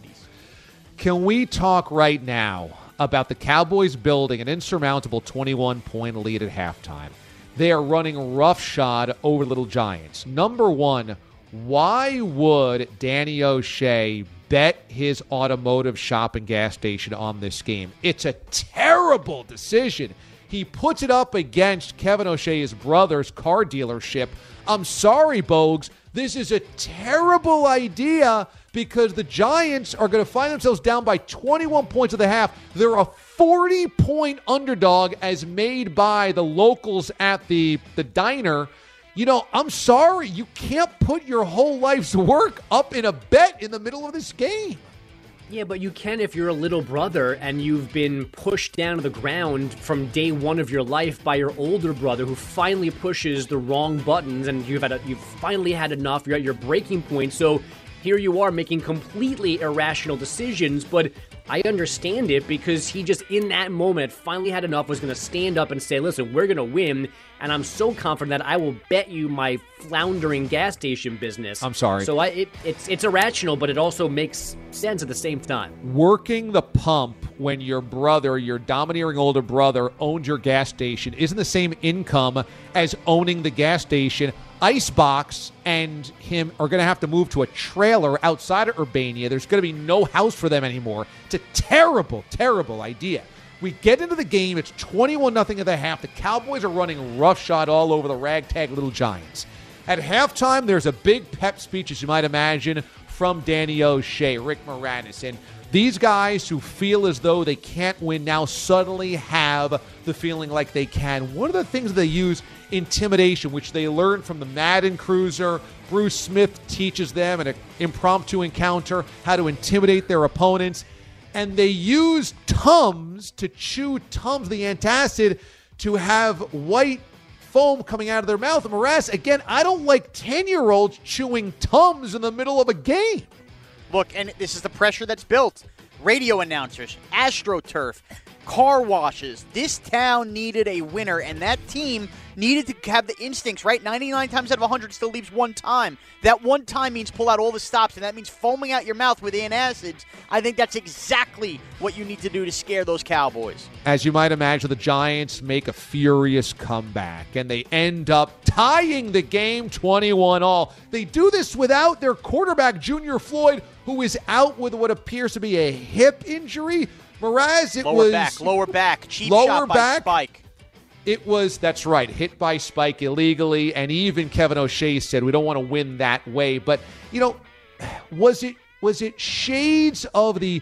S4: Can we talk right now about the Cowboys building an insurmountable 21-point lead at halftime? They are running roughshod over Little Giants. Number one, why would Danny O'Shea bet his automotive shop and gas station on this game? It's a terrible decision. He puts it up against Kevin O'Shea's brother's car dealership. I'm sorry, Bogues. This is a terrible idea because the Giants are going to find themselves down by 21 points at the half. They're a 40-point underdog as made by the locals at the diner. You know, I'm sorry. You can't put your whole life's work up in a bet in the middle of this game.
S9: Yeah, but you can if you're a little brother and you've been pushed down to the ground from day one of your life by your older brother who finally pushes the wrong buttons and you've finally had enough. You're at your breaking point. So here you are making completely irrational decisions, but I understand it because he just, in that moment, finally had enough, was going to stand up and say, listen, we're going to win, and I'm so confident that I will bet you my floundering gas station business.
S4: I'm sorry.
S9: So it's irrational, but it also makes sense at the same time.
S4: Working the pump when your brother, your domineering older brother, owned your gas station isn't the same income as owning the gas station. Icebox and him are going to have to move to a trailer outside of Urbana. There's going to be no house for them anymore. It's a terrible, terrible idea. We get into the game. It's 21-0 at the half. The Cowboys are running roughshod all over the ragtag Little Giants. At halftime, there's a big pep speech, as you might imagine, from Danny O'Shea, Rick Moranis, and these guys who feel as though they can't win now suddenly have the feeling like they can. One of the things they use, intimidation, which they learned from the Madden Cruiser. Bruce Smith teaches them in an impromptu encounter how to intimidate their opponents. And they use Tums to chew Tums, the antacid, to have white foam coming out of their mouth. And Mraz, again, I don't like 10-year-olds chewing Tums in the middle of a game.
S8: Look, and this is the pressure that's built. Radio announcers, AstroTurf. car washes. This town needed a winner, and that team needed to have the instincts, right? 99 times out of 100 still leaves one time. That one time means pull out all the stops, and that means foaming out your mouth with antacids. I think that's exactly what you need to do to scare those Cowboys.
S4: As you might imagine, the Giants make a furious comeback, and they end up tying the game 21-all. They do this without their quarterback, Junior Floyd, who is out with what appears to be a hip injury. Mraz,
S8: lower back, cheap shot by Spike.
S4: That's right, hit by Spike illegally, and even Kevin O'Shea said we don't want to win that way. But, was it shades of the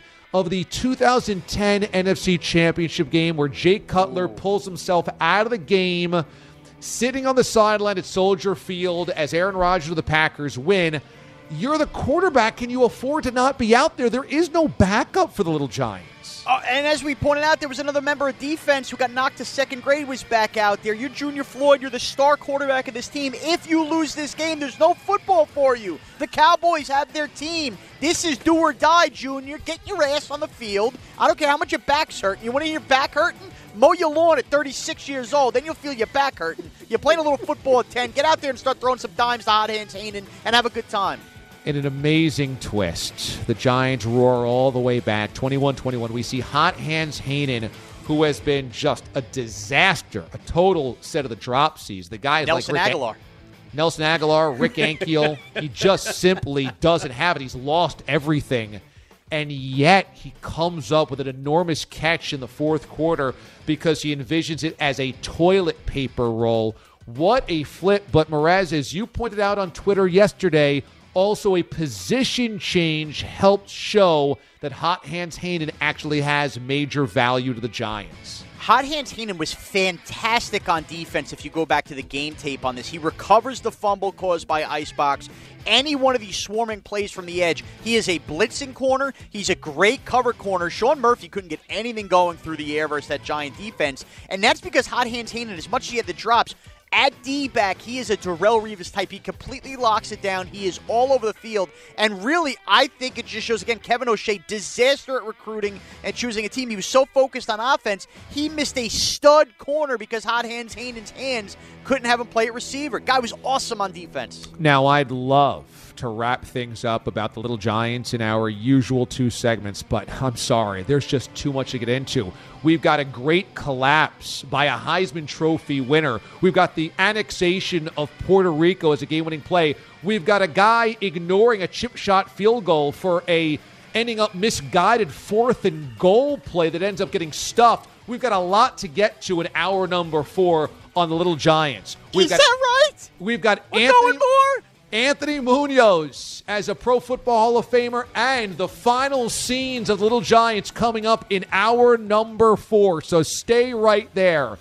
S4: 2010 NFC Championship game where Jake Cutler pulls himself out of the game, sitting on the sideline at Soldier Field as Aaron Rodgers of the Packers win? You're the quarterback. Can you afford to not be out there? There is no backup for the Little Giants.
S8: And as we pointed out, there was another member of defense who got knocked to second grade was back out there. You're Junior Floyd. You're the star quarterback of this team. If you lose this game, there's no football for you. The Cowboys have their team. This is do or die, Junior. Get your ass on the field. I don't care how much your back's hurting. You want to hear your back hurting? Mow your lawn at 36 years old. Then you'll feel your back hurting. You're playing a little football at 10. Get out there and start throwing some dimes to Hot Hands Hainan and have a good time.
S4: In an amazing twist, the Giants roar all the way back, 21-21. We see Hot Hands Hainan, who has been just a disaster, a total set of the dropsies. The guy is
S8: Nelson Aguilar.
S4: Nelson Aguilar, Rick Ankiel. He just simply doesn't have it. He's lost everything. And yet he comes up with an enormous catch in the fourth quarter because he envisions it as a toilet paper roll. What a flip. But Mraz, as you pointed out on Twitter yesterday, also a position change helped show that Hot Hands Hainan actually has major value to the Giants.
S8: Hot Hands Hainan was fantastic on defense if you go back to the game tape on this. He recovers the fumble caused by Icebox. Any one of these swarming plays from the edge, he is a blitzing corner. He's a great cover corner. Sean Murphy couldn't get anything going through the air versus that Giant defense. And that's because Hot Hands Hainan, as much as he had the drops, at D-back, he is a Darrelle Revis type. He completely locks it down. He is all over the field. And really, I think it just shows, again, Kevin O'Shea, disaster at recruiting and choosing a team. He was so focused on offense, he missed a stud corner because Hot Hands Hainan's hands couldn't have him play at receiver. Guy was awesome on defense.
S4: Now, I'd love to wrap things up about the Little Giants in our usual two segments, but I'm sorry, there's just too much to get into. We've got a great collapse by a Heisman Trophy winner. We've got the annexation of Puerto Rico as a game-winning play. We've got a guy ignoring a chip shot field goal for a ending up misguided 4th and goal play that ends up getting stuffed. We've got a lot to get to in hour number 4 on the Little Giants.
S8: Is that right?
S4: We've got
S8: going more?
S4: Anthony Munoz as a Pro Football Hall of Famer, and the final scenes of the Little Giants coming up in hour number 4. So stay right there.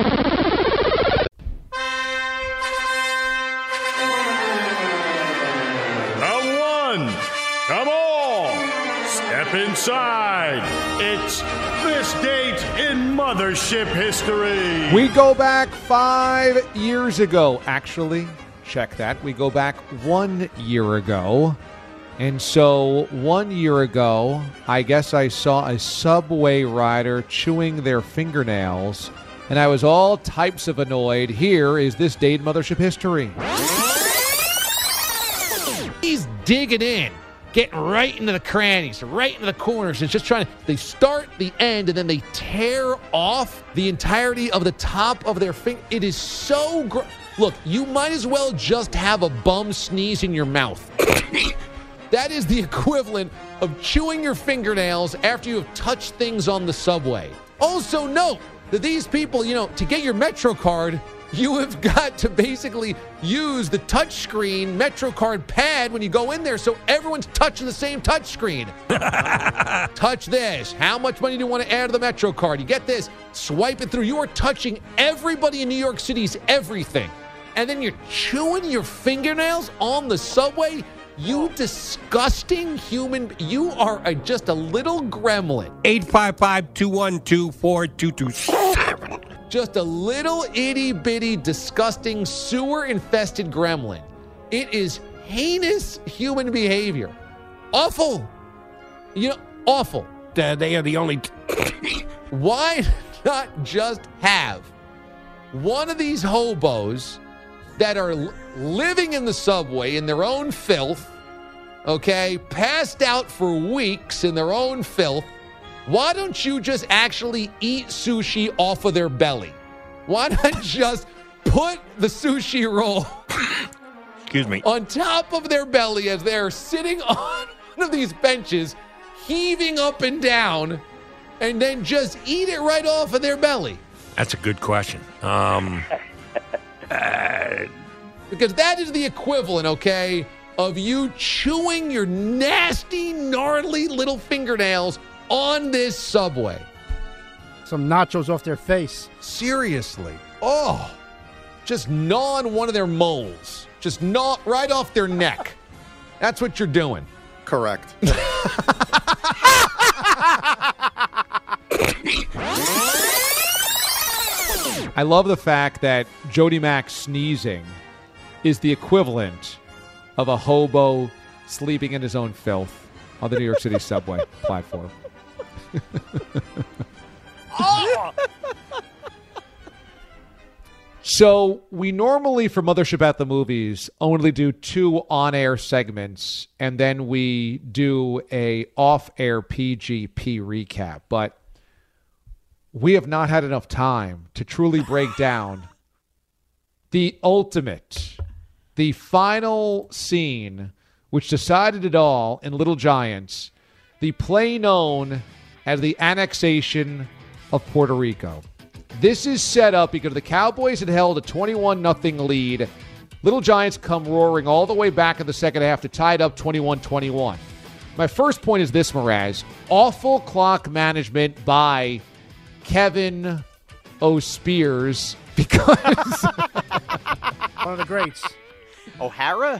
S10: Round 1. Come on. Step inside. It's this date in Mothership history.
S4: We go back 5 years ago, actually. Check that. We go back 1 year ago. And so 1 year ago, I guess I saw a subway rider chewing their fingernails, and I was all types of annoyed. Here is this day in Mothership history. He's digging in, getting right into the crannies, right into the corners. It's just they start the end and then they tear off the entirety of the top of their finger. It is so gross. Look, you might as well just have a bum sneeze in your mouth. That is the equivalent of chewing your fingernails after you have touched things on the subway. Also note that these people, to get your MetroCard, you have got to basically use the touchscreen MetroCard pad when you go in there, so everyone's touching the same touchscreen. Touch this. How much money do you want to add to the MetroCard? You get this. Swipe it through. You are touching everybody in New York City's everything. And then you're chewing your fingernails on the subway? You disgusting human. You are just a little gremlin.
S17: 855-212-4227.
S4: Just a little itty-bitty, disgusting, sewer-infested gremlin. It is heinous human behavior. Awful. Awful.
S17: They are the only
S4: Why not just have one of these hobos that are living in the subway in their own filth, okay, passed out for weeks in their own filth? Why don't you just actually eat sushi off of their belly? Why not just put the sushi roll
S17: excuse me,
S4: on top of their belly as they're sitting on one of these benches, heaving up and down, and then just eat it right off of their belly?
S17: That's a good question.
S4: Because that is the equivalent, okay, of you chewing your nasty, gnarly little fingernails on this subway.
S18: Some nachos off their face.
S4: Seriously. Oh, just gnaw on one of their moles. Just gnaw right off their neck. That's what you're doing.
S3: Correct.
S4: I love the fact that Jody Mack sneezing is the equivalent of a hobo sleeping in his own filth on the New York City subway platform. So we normally, for Mothership at the Movies, only do 2 on-air segments, and then we do a off-air PGP recap. But we have not had enough time to truly break down the ultimate, the final scene, which decided it all in Little Giants, the play known as the annexation of Puerto Rico. This is set up because the Cowboys had held a 21-0 lead. Little Giants come roaring all the way back in the second half to tie it up 21-21. My first point is this, Mraz. Awful clock management by Kevin O'Spears, because
S18: one of the greats.
S8: O'Hara?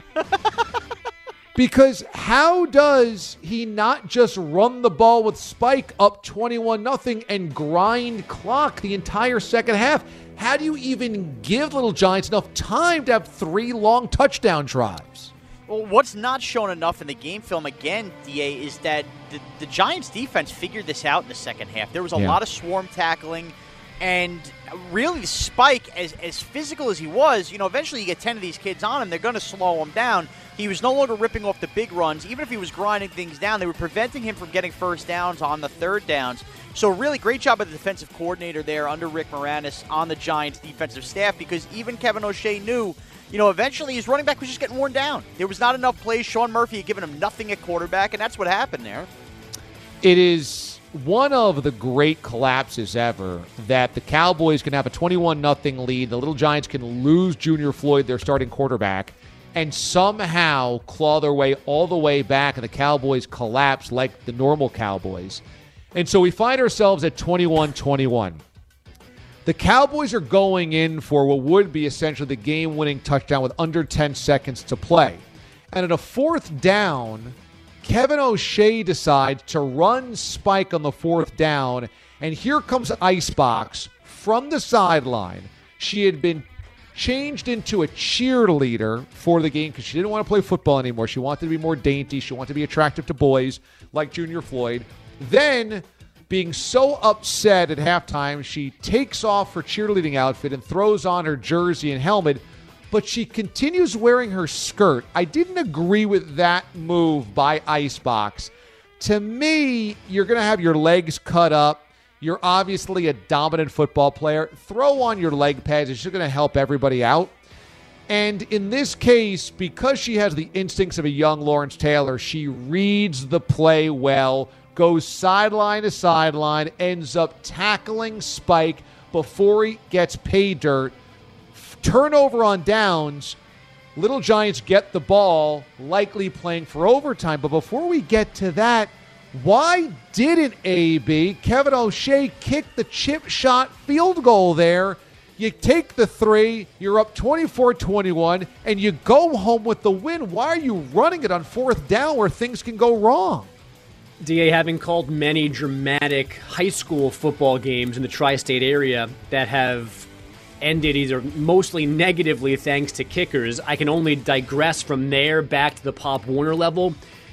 S4: Because how does he not just run the ball with Spike up 21-0 and grind clock the entire second half? How do you even give Little Giants enough time to have 3 long touchdown drives?
S8: Well, what's not shown enough in the game film, again, DA, is that the Giants' defense figured this out in the second half. There was a lot of swarm tackling, and really Spike, as physical as he was, eventually you get 10 of these kids on him, they're going to slow him down. He was no longer ripping off the big runs. Even if he was grinding things down, they were preventing him from getting first downs on the third downs. So really great job by the defensive coordinator there under Rick Moranis on the Giants' defensive staff, because even Kevin O'Shea knew, eventually his running back was just getting worn down. There was not enough plays. Sean Murphy had given him nothing at quarterback, and that's what happened there.
S4: It is one of the great collapses ever that the Cowboys can have a 21-0 lead. The Little Giants can lose Junior Floyd, their starting quarterback, and somehow claw their way all the way back, and the Cowboys collapse like the normal Cowboys. And so we find ourselves at 21-21. The Cowboys are going in for what would be essentially the game-winning touchdown with under 10 seconds to play. And at a 4th down, Kevin O'Shea decides to run Spike on the 4th down, and here comes Icebox from the sideline. She had been changed into a cheerleader for the game because she didn't want to play football anymore. She wanted to be more dainty. She wanted to be attractive to boys like Junior Floyd. Then, being so upset at halftime, she takes off her cheerleading outfit and throws on her jersey and helmet, but she continues wearing her skirt. I didn't agree with that move by Icebox. To me, you're going to have your legs cut up. You're obviously a dominant football player. Throw on your leg pads. It's just going to help everybody out. And in this case, because she has the instincts of a young Lawrence Taylor, she reads the play well, goes sideline to sideline, ends up tackling Spike before he gets pay dirt. Turnover on downs. Little Giants get the ball, likely playing for overtime. But before we get to that, why didn't Kevin O'Shea kick the chip shot field goal there? You take the 3, you're up 24-21, and you go home with the win. Why are you running it on 4th down where things can go wrong?
S9: DA, having called many dramatic high school football games in the tri-state area that have ended either mostly negatively thanks to kickers, I can only digress from there back to the Pop Warner level.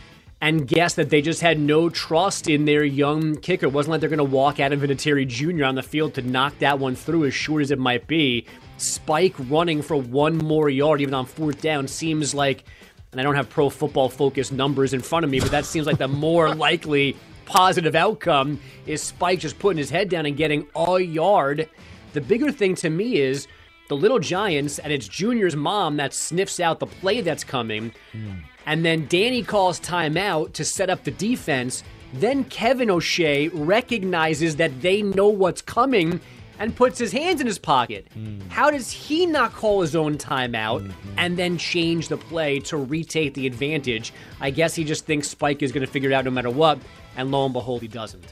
S9: and guessed that they just had no trust in their young kicker. It wasn't like they're going to walk Adam Vinatieri Jr. on the field to knock that one through, as short as it might be. Spike running for one more yard, even on 4th down, seems like, and I don't have Pro Football Focus numbers in front of me, but that seems like the more likely positive outcome is Spike just putting his head down and getting a yard. The bigger thing to me is the Little Giants, and it's Junior's mom that sniffs out the play that's coming. And then Danny calls timeout to set up the defense. Then Kevin O'Shea recognizes that they know what's coming and puts his hands in his pocket. How does he not call his own timeout and then change the play to retake the advantage? I guess he just thinks Spike is going to figure it out no matter what, and lo and behold, he doesn't.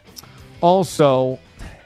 S4: Also,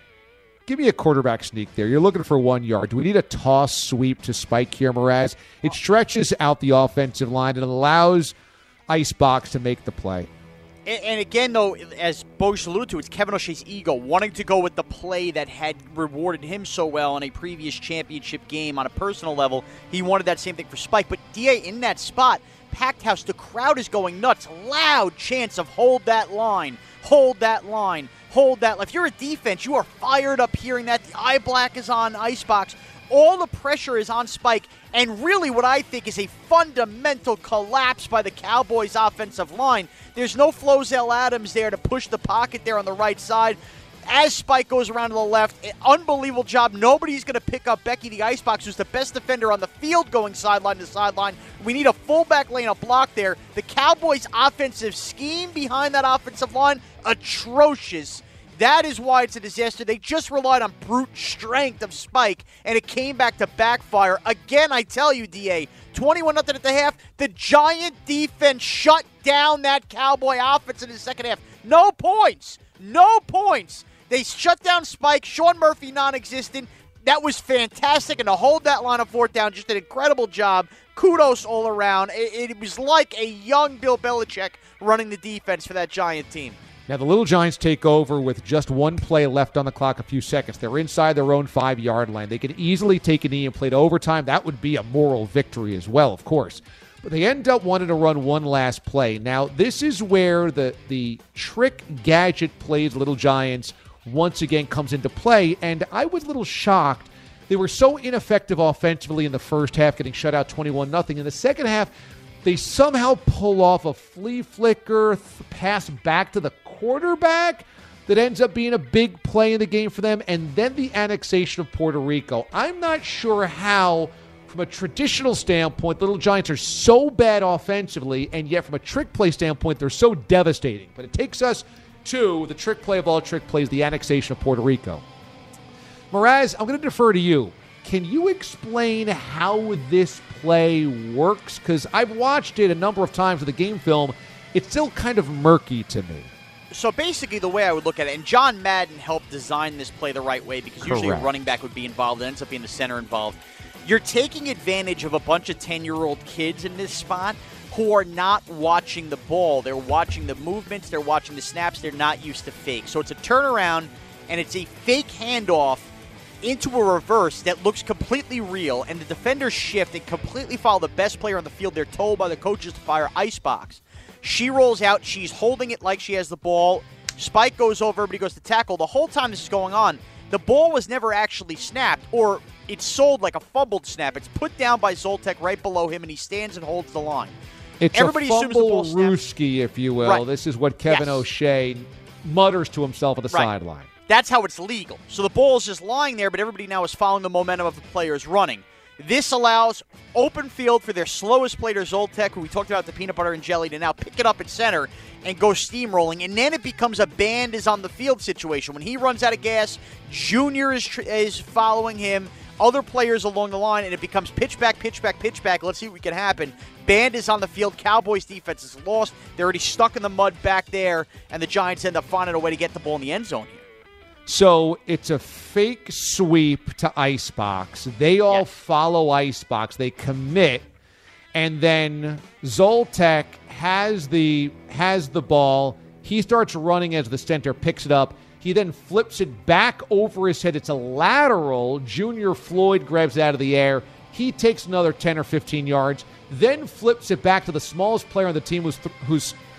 S4: give me a quarterback sneak there. You're looking for 1 yard. Do we need a toss sweep to Spike here, Mraz? It stretches out the offensive line and allows Icebox to make the play.
S8: And again, though, as Bogusch alluded to, it's Kevin O'Shea's ego, wanting to go with the play that had rewarded him so well in a previous championship game on a personal level. He wanted that same thing for Spike. But DA, in that spot, packed house, the crowd is going nuts. Loud chants of hold that line, hold that line, hold that. If you're a defense, you are fired up hearing that. The eye black is on Icebox. All the pressure is on Spike, and really what I think is a fundamental collapse by the Cowboys' offensive line. There's no Flozell Adams there to push the pocket there on the right side. As Spike goes around to the left, an unbelievable job. Nobody's going to pick up Becky the Icebox, who's the best defender on the field going sideline to sideline. We need a fullback lane, a block there. The Cowboys' offensive scheme behind that offensive line, atrocious. That is why it's a disaster. They just relied on brute strength of Spike, and it came back to backfire. Again, I tell you, DA, 21-0 at the half. The Giant defense shut down that Cowboy offense in the second half. No points. No points. They shut down Spike. Sean Murphy non-existent. That was fantastic, and to hold that line of 4th down, just an incredible job. Kudos all around. It was like a young Bill Belichick running the defense for that Giant team.
S4: Now, the Little Giants take over with just 1 play left on the clock, a few seconds. They're inside their own 5-yard line. They could easily take a knee and play to overtime. That would be a moral victory as well, of course. But they end up wanting to run one last play. Now, this is where the trick gadget plays Little Giants once again comes into play, and I was a little shocked. They were so ineffective offensively in the first half, getting shut out 21-0. In the second half, they somehow pull off a flea flicker pass back to the quarterback that ends up being a big play in the game for them, and then the annexation of Puerto Rico. I'm not sure how, from a traditional standpoint, the Little Giants are so bad offensively, and yet from a trick play standpoint, they're so devastating. But it takes us to the trick play of all trick plays, the annexation of Puerto Rico. Mraz, I'm going to defer to you. Can you explain how this play works? Because I've watched it a number of times with the game film. It's still kind of murky to me.
S8: So basically the way I would look at it, and John Madden helped design this play the right way because usually a running back would be involved. It ends up being the center involved. You're taking advantage of a bunch of 10-year-old kids in this spot who are not watching the ball. They're watching the movements. They're watching the snaps. They're not used to fake. So it's a turnaround, and it's a fake handoff into a reverse that looks completely real, and the defenders shift and completely follow the best player on the field. They're told by the coaches to fire Icebox. She rolls out. She's holding it like she has the ball. Spike goes over. Everybody goes to tackle. The whole time this is going on, the ball was never actually snapped, or it's sold like a fumbled snap. It's put down by Zoltek right below him, and he stands and holds the line.
S4: It's everybody a fumble-rooski, if you will.
S8: Right.
S4: This is what Kevin O'Shea mutters to himself at the sideline.
S8: That's how it's legal. So the ball is just lying there, but everybody now is following the momentum of the players running. This allows open field for their slowest player, Zoltek, who we talked about the peanut butter and jelly, to now pick it up at center and go steamrolling. And then it becomes a band is on the field situation. When he runs out of gas, Junior is following him, other players along the line, and it becomes pitch back, pitch back, pitch back. Let's see what can happen. Band is on the field. Cowboys defense is lost. They're already stuck in the mud back there, and the Giants end up finding a way to get the ball in the end zone here.
S4: So it's a fake sweep to Icebox. They all follow Icebox. They commit, and then Zoltek has the ball. He starts running as the center, picks it up. He then flips it back over his head. It's a lateral. Junior Floyd grabs it out of the air. He takes another 10 or 15 yards, then flips it back to the smallest player on the team who's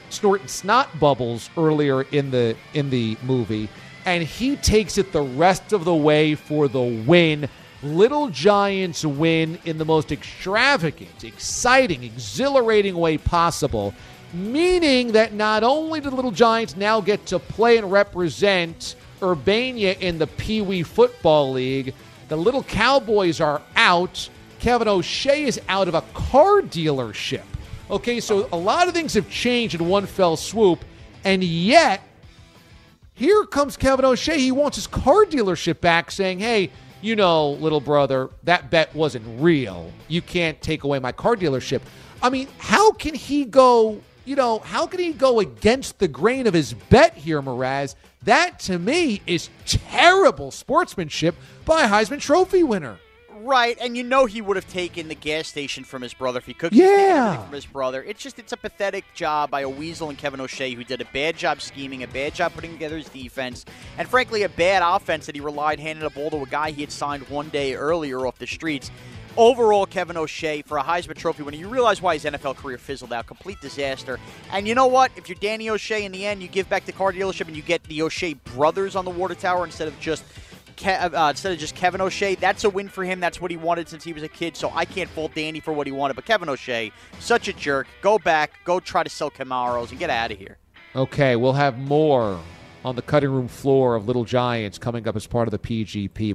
S4: snorting snot bubbles earlier in the movie, and he takes it the rest of the way for the win. Little Giants win in the most extravagant, exciting, exhilarating way possible, meaning that not only do the Little Giants now get to play and represent Urbana in the Pee Wee Football League, the Little Cowboys are out. Kevin O'Shea is out of a car dealership. Okay, so a lot of things have changed in one fell swoop, and yet here comes Kevin O'Shea. He wants his car dealership back, saying, hey, you know, little brother, that bet wasn't real. You can't take away my car dealership. I mean, how can he go against the grain of his bet here, Mraz? That, to me, is terrible sportsmanship by a Heisman Trophy winner.
S8: Right, and you know he would have taken the gas station from his brother if he could.
S4: Yeah.
S8: From his brother. It's a pathetic job by a weasel and Kevin O'Shea who did a bad job scheming, a bad job putting together his defense, and frankly a bad offense that he relied handing the ball to a guy he had signed one day earlier off the streets. Overall, Kevin O'Shea, for a Heisman Trophy winner, you realize why his NFL career fizzled out. Complete disaster. And you know what? If you're Danny O'Shea in the end, you give back the car dealership and you get the O'Shea brothers on the water tower instead of just Kevin O'Shea. That's a win for him. That's what he wanted since he was a kid, so I can't fault Danny for what he wanted. But Kevin O'Shea, such a jerk. Go back. Go try to sell Camaros and get out of here.
S4: Okay, we'll have more on the cutting room floor of Little Giants coming up as part of the PGP.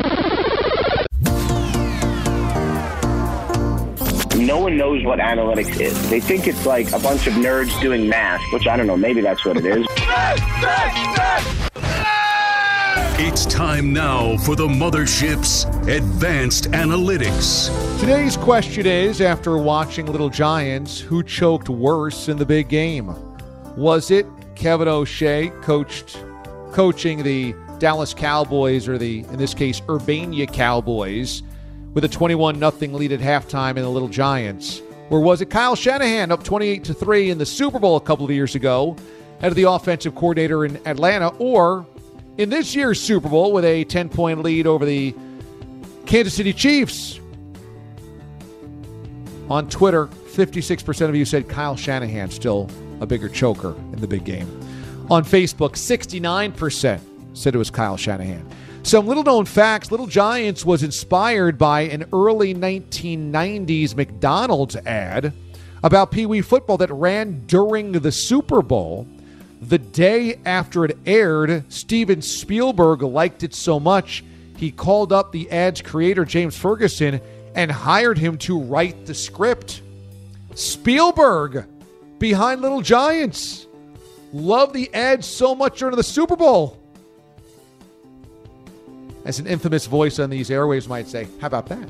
S19: No one knows what analytics is. They think it's like a bunch of nerds doing math, which I don't know, maybe that's what it is.
S7: It's time now for the Mothership's Advanced Analytics.
S4: Today's question is, after watching Little Giants, who choked worse in the big game? Was it Kevin O'Shea coaching the Dallas Cowboys, or in this case, Urbana Cowboys, with a 21-0 lead at halftime in the Little Giants? Or was it Kyle Shanahan up 28-3 in the Super Bowl a couple of years ago, head of the offensive coordinator in Atlanta? Or in this year's Super Bowl with a 10-point lead over the Kansas City Chiefs? On Twitter, 56% of you said Kyle Shanahan still a bigger choker in the big game. On Facebook, 69% said it was Kyle Shanahan. Some little-known facts: Little Giants was inspired by an early 1990s McDonald's ad about Pee Wee football that ran during the Super Bowl. The day after it aired, Steven Spielberg liked it so much, he called up the ad's creator, James Ferguson, and hired him to write the script. Spielberg, behind Little Giants, loved the ad so much during the Super Bowl. As an infamous voice on these airwaves might say, how about that?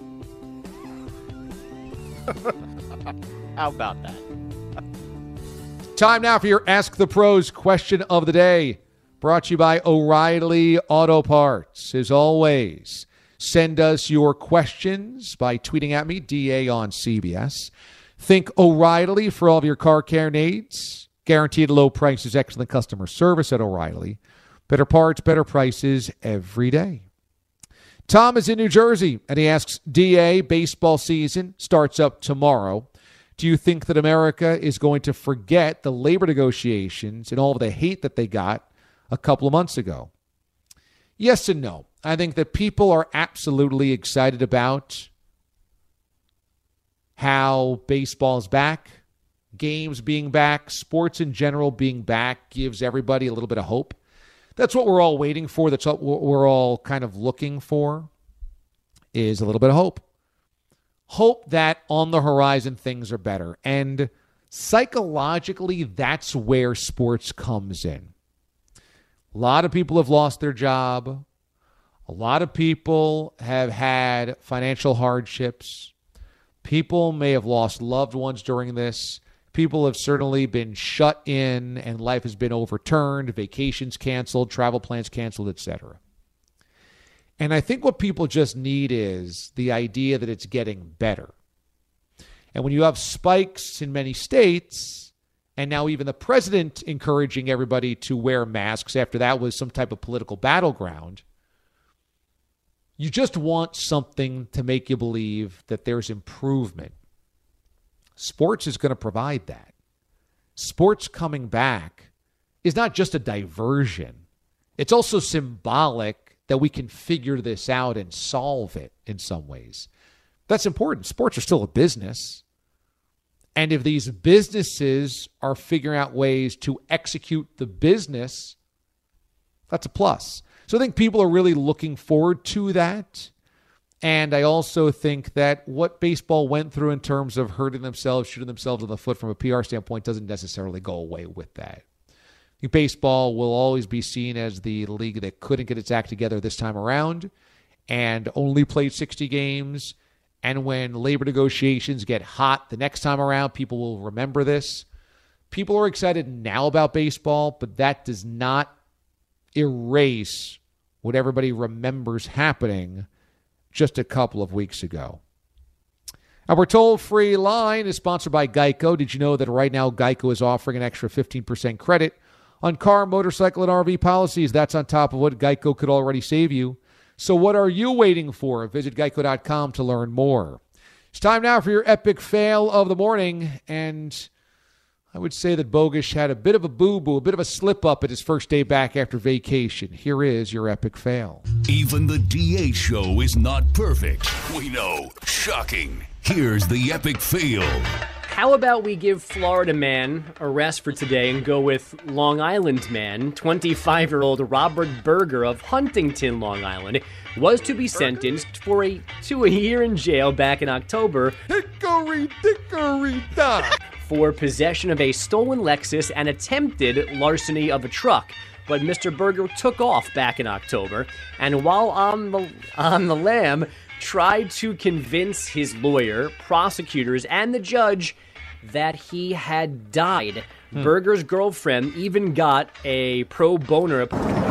S8: How about that?
S4: Time now for your Ask the Pros question of the day. Brought to you by O'Reilly Auto Parts. As always, send us your questions by tweeting at me, DA on CBS. Think O'Reilly for all of your car care needs. Guaranteed low prices, excellent customer service at O'Reilly. Better parts, better prices every day. Tom is in New Jersey, and he asks, DA, baseball season starts up tomorrow. Do you think that America is going to forget the labor negotiations and all of the hate that they got a couple of months ago? Yes and no. I think that people are absolutely excited about how baseball is back, games being back, sports in general being back gives everybody a little bit of hope. That's what we're all waiting for. That's what we're all kind of looking for, is a little bit of hope. Hope that on the horizon things are better. And psychologically, that's where sports comes in. A lot of people have lost their job. A lot of people have had financial hardships. People may have lost loved ones during this. People have certainly been shut in and life has been overturned, vacations canceled, travel plans canceled, etc. And I think what people just need is the idea that it's getting better. And when you have spikes in many states, and now even the president encouraging everybody to wear masks after that was some type of political battleground, you just want something to make you believe that there's improvement. Sports is going to provide that. sports coming back is not just a diversion. It's also symbolic that we can figure this out and solve it in some ways. That's important. Sports are still a business. And if these businesses are figuring out ways to execute the business, that's a plus. So I think people are really looking forward to that. And I also think that what baseball went through in terms of hurting themselves, shooting themselves in the foot from a PR standpoint doesn't necessarily go away with that. I think baseball will always be seen as the league that couldn't get its act together this time around and only played 60 games. And when labor negotiations get hot the next time around, people will remember this. People are excited now about baseball, but that does not erase what everybody remembers happening just a couple of weeks ago. Our toll-free line is sponsored by Geico. Did you know that right now Geico is offering an extra 15% credit on car, motorcycle, and RV policies? That's on top of what Geico could already save you. So what are you waiting for? Visit geico.com to learn more. It's time now for your epic fail of the morning. And I would say that Bogusch had a bit of a boo-boo, a bit of a slip-up at his first day back after vacation. Here is your epic fail.
S7: Even the DA show is not perfect. We know. Shocking. Here's the epic fail.
S9: How about we give Florida man a rest for today and go with Long Island man? 25-year-old Robert Berger of Huntington, Long Island, was to be sentenced to a year in jail back in October.
S4: Hickory dickory dock.
S9: For possession of a stolen Lexus and attempted larceny of a truck. But Mr. Berger took off back in October, and while on the lam, tried to convince his lawyer, prosecutors, and the judge that he had died. Berger's girlfriend even got a pro bono.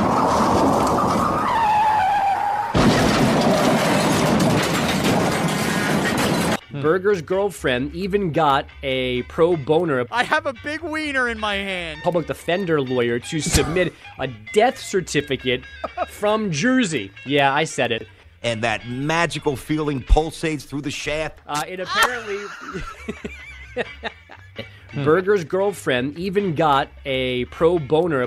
S9: Berger's girlfriend even got a pro bono.
S3: I have a big wiener in my hand.
S9: Public defender lawyer to submit a death certificate from Jersey. Yeah, I said it.
S20: And that magical feeling pulsates through the shaft.
S9: It apparently... Berger's girlfriend even got a pro bono.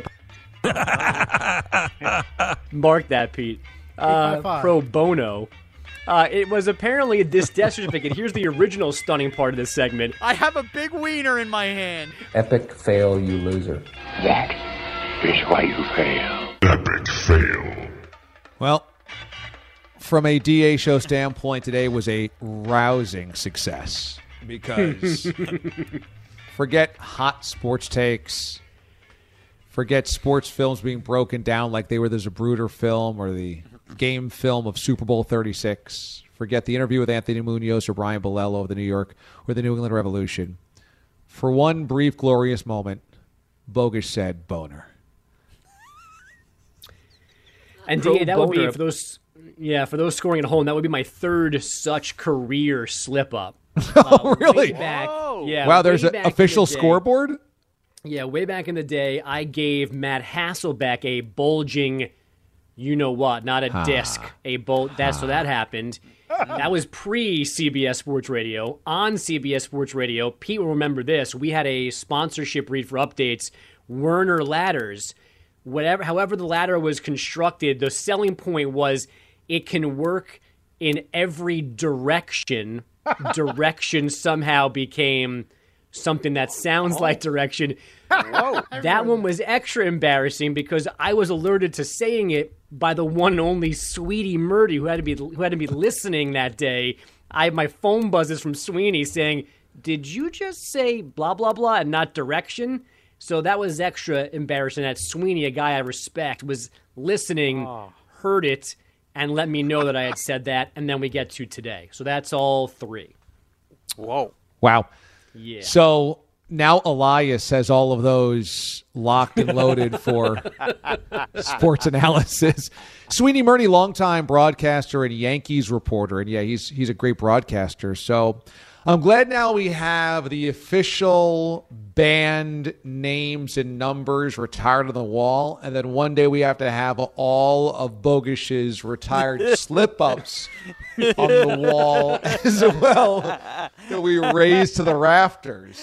S9: Mark that, Pete. Pro bono. It was apparently this death certificate. Here's the original stunning part of this segment.
S3: I have a big wiener in my hand.
S21: Epic fail, you loser.
S11: That is why you fail.
S10: Epic fail.
S4: Well, from a DA show standpoint, today was a rousing success because forget hot sports takes, forget sports films being broken down like they were the Zapruder film or the game film of Super Bowl 36. Forget the interview with Anthony Munoz or Brian Bolello of the New England Revolution. For one brief, glorious moment, Bogusch said boner.
S9: And DA, that would be for those scoring at home. That would be my third such career slip up.
S4: Oh, really?
S9: Way back, yeah.
S4: Wow, there's an official scoreboard?
S9: Yeah, way back in the day, I gave Matt Hasselbeck a bulging, you-know-what, not a disc, a bolt. So that happened. That was pre-CBS Sports Radio. On CBS Sports Radio, Pete will remember this. We had a sponsorship read for updates, Werner Ladders. However the ladder was constructed, the selling point was it can work in every direction. Direction somehow became something that sounds like direction. That one was extra embarrassing because I was alerted to saying it by the one and only Sweetie Murdy, who had to be listening that day. My phone buzzes from Sweeney saying, "Did you just say blah blah blah and not direction?" So that was extra embarrassing. That Sweeney, a guy I respect, was listening, heard it, and let me know that I had said that, and then we get to today. So that's all three.
S8: Whoa.
S4: Wow.
S9: Yeah.
S4: So now Elias has all of those locked and loaded for sports analysis. Sweeney Murdy, longtime broadcaster and Yankees reporter, and yeah, he's a great broadcaster. So I'm glad now we have the official band names and numbers retired on the wall, and then one day we have to have all of Bogusch's retired slip-ups on the wall as well that we raise to the rafters.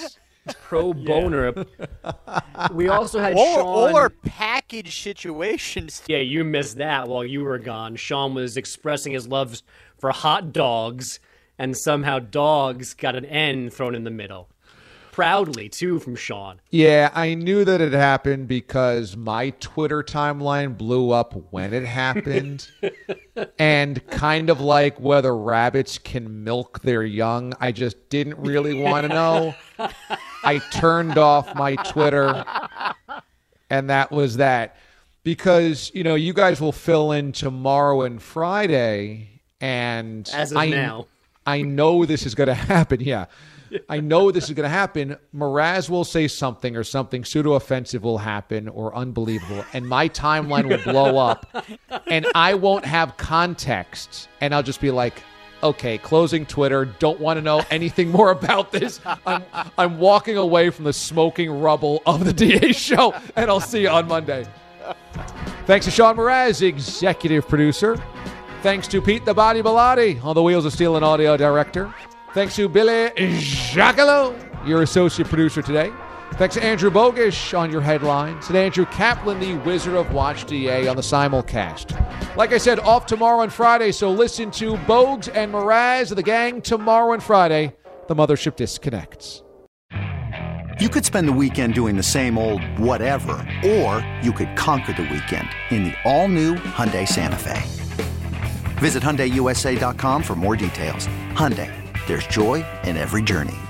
S9: Pro boner. We also had
S8: all,
S9: Sean.
S8: All our package situations.
S9: Yeah, you missed that while you were gone. Sean was expressing his love for hot dogs, and somehow dogs got an N thrown in the middle. Proudly, too, from Sean.
S4: Yeah, I knew that it happened because my Twitter timeline blew up when it happened. And kind of like whether rabbits can milk their young, I just didn't really want to know. I turned off my Twitter, and that was that. Because, you guys will fill in tomorrow and Friday, and
S9: as of now,
S4: I know this is going to happen, yeah. I know this is going to happen. Mraz will say something or something pseudo-offensive will happen or unbelievable, and my timeline will blow up, and I won't have context, and I'll just be like, okay, closing Twitter, don't want to know anything more about this. I'm walking away from the smoking rubble of the DA show, and I'll see you on Monday. Thanks to Sean Mraz, executive producer. Thanks to Pete the Body Bilotti on the Wheels of Steel and audio director. Thanks to Billy Jacalo, your associate producer today. Thanks to Andrew Bogish on your headlines. And Andrew Kaplan, the Wizard of Watch DA on the simulcast. Like I said, off tomorrow and Friday, so listen to Bogues and Mraz of the gang tomorrow and Friday. The Mothership disconnects.
S1: You could spend the weekend doing the same old whatever, or you could conquer the weekend in the all-new Hyundai Santa Fe. Visit HyundaiUSA.com for more details. Hyundai. There's joy in every journey.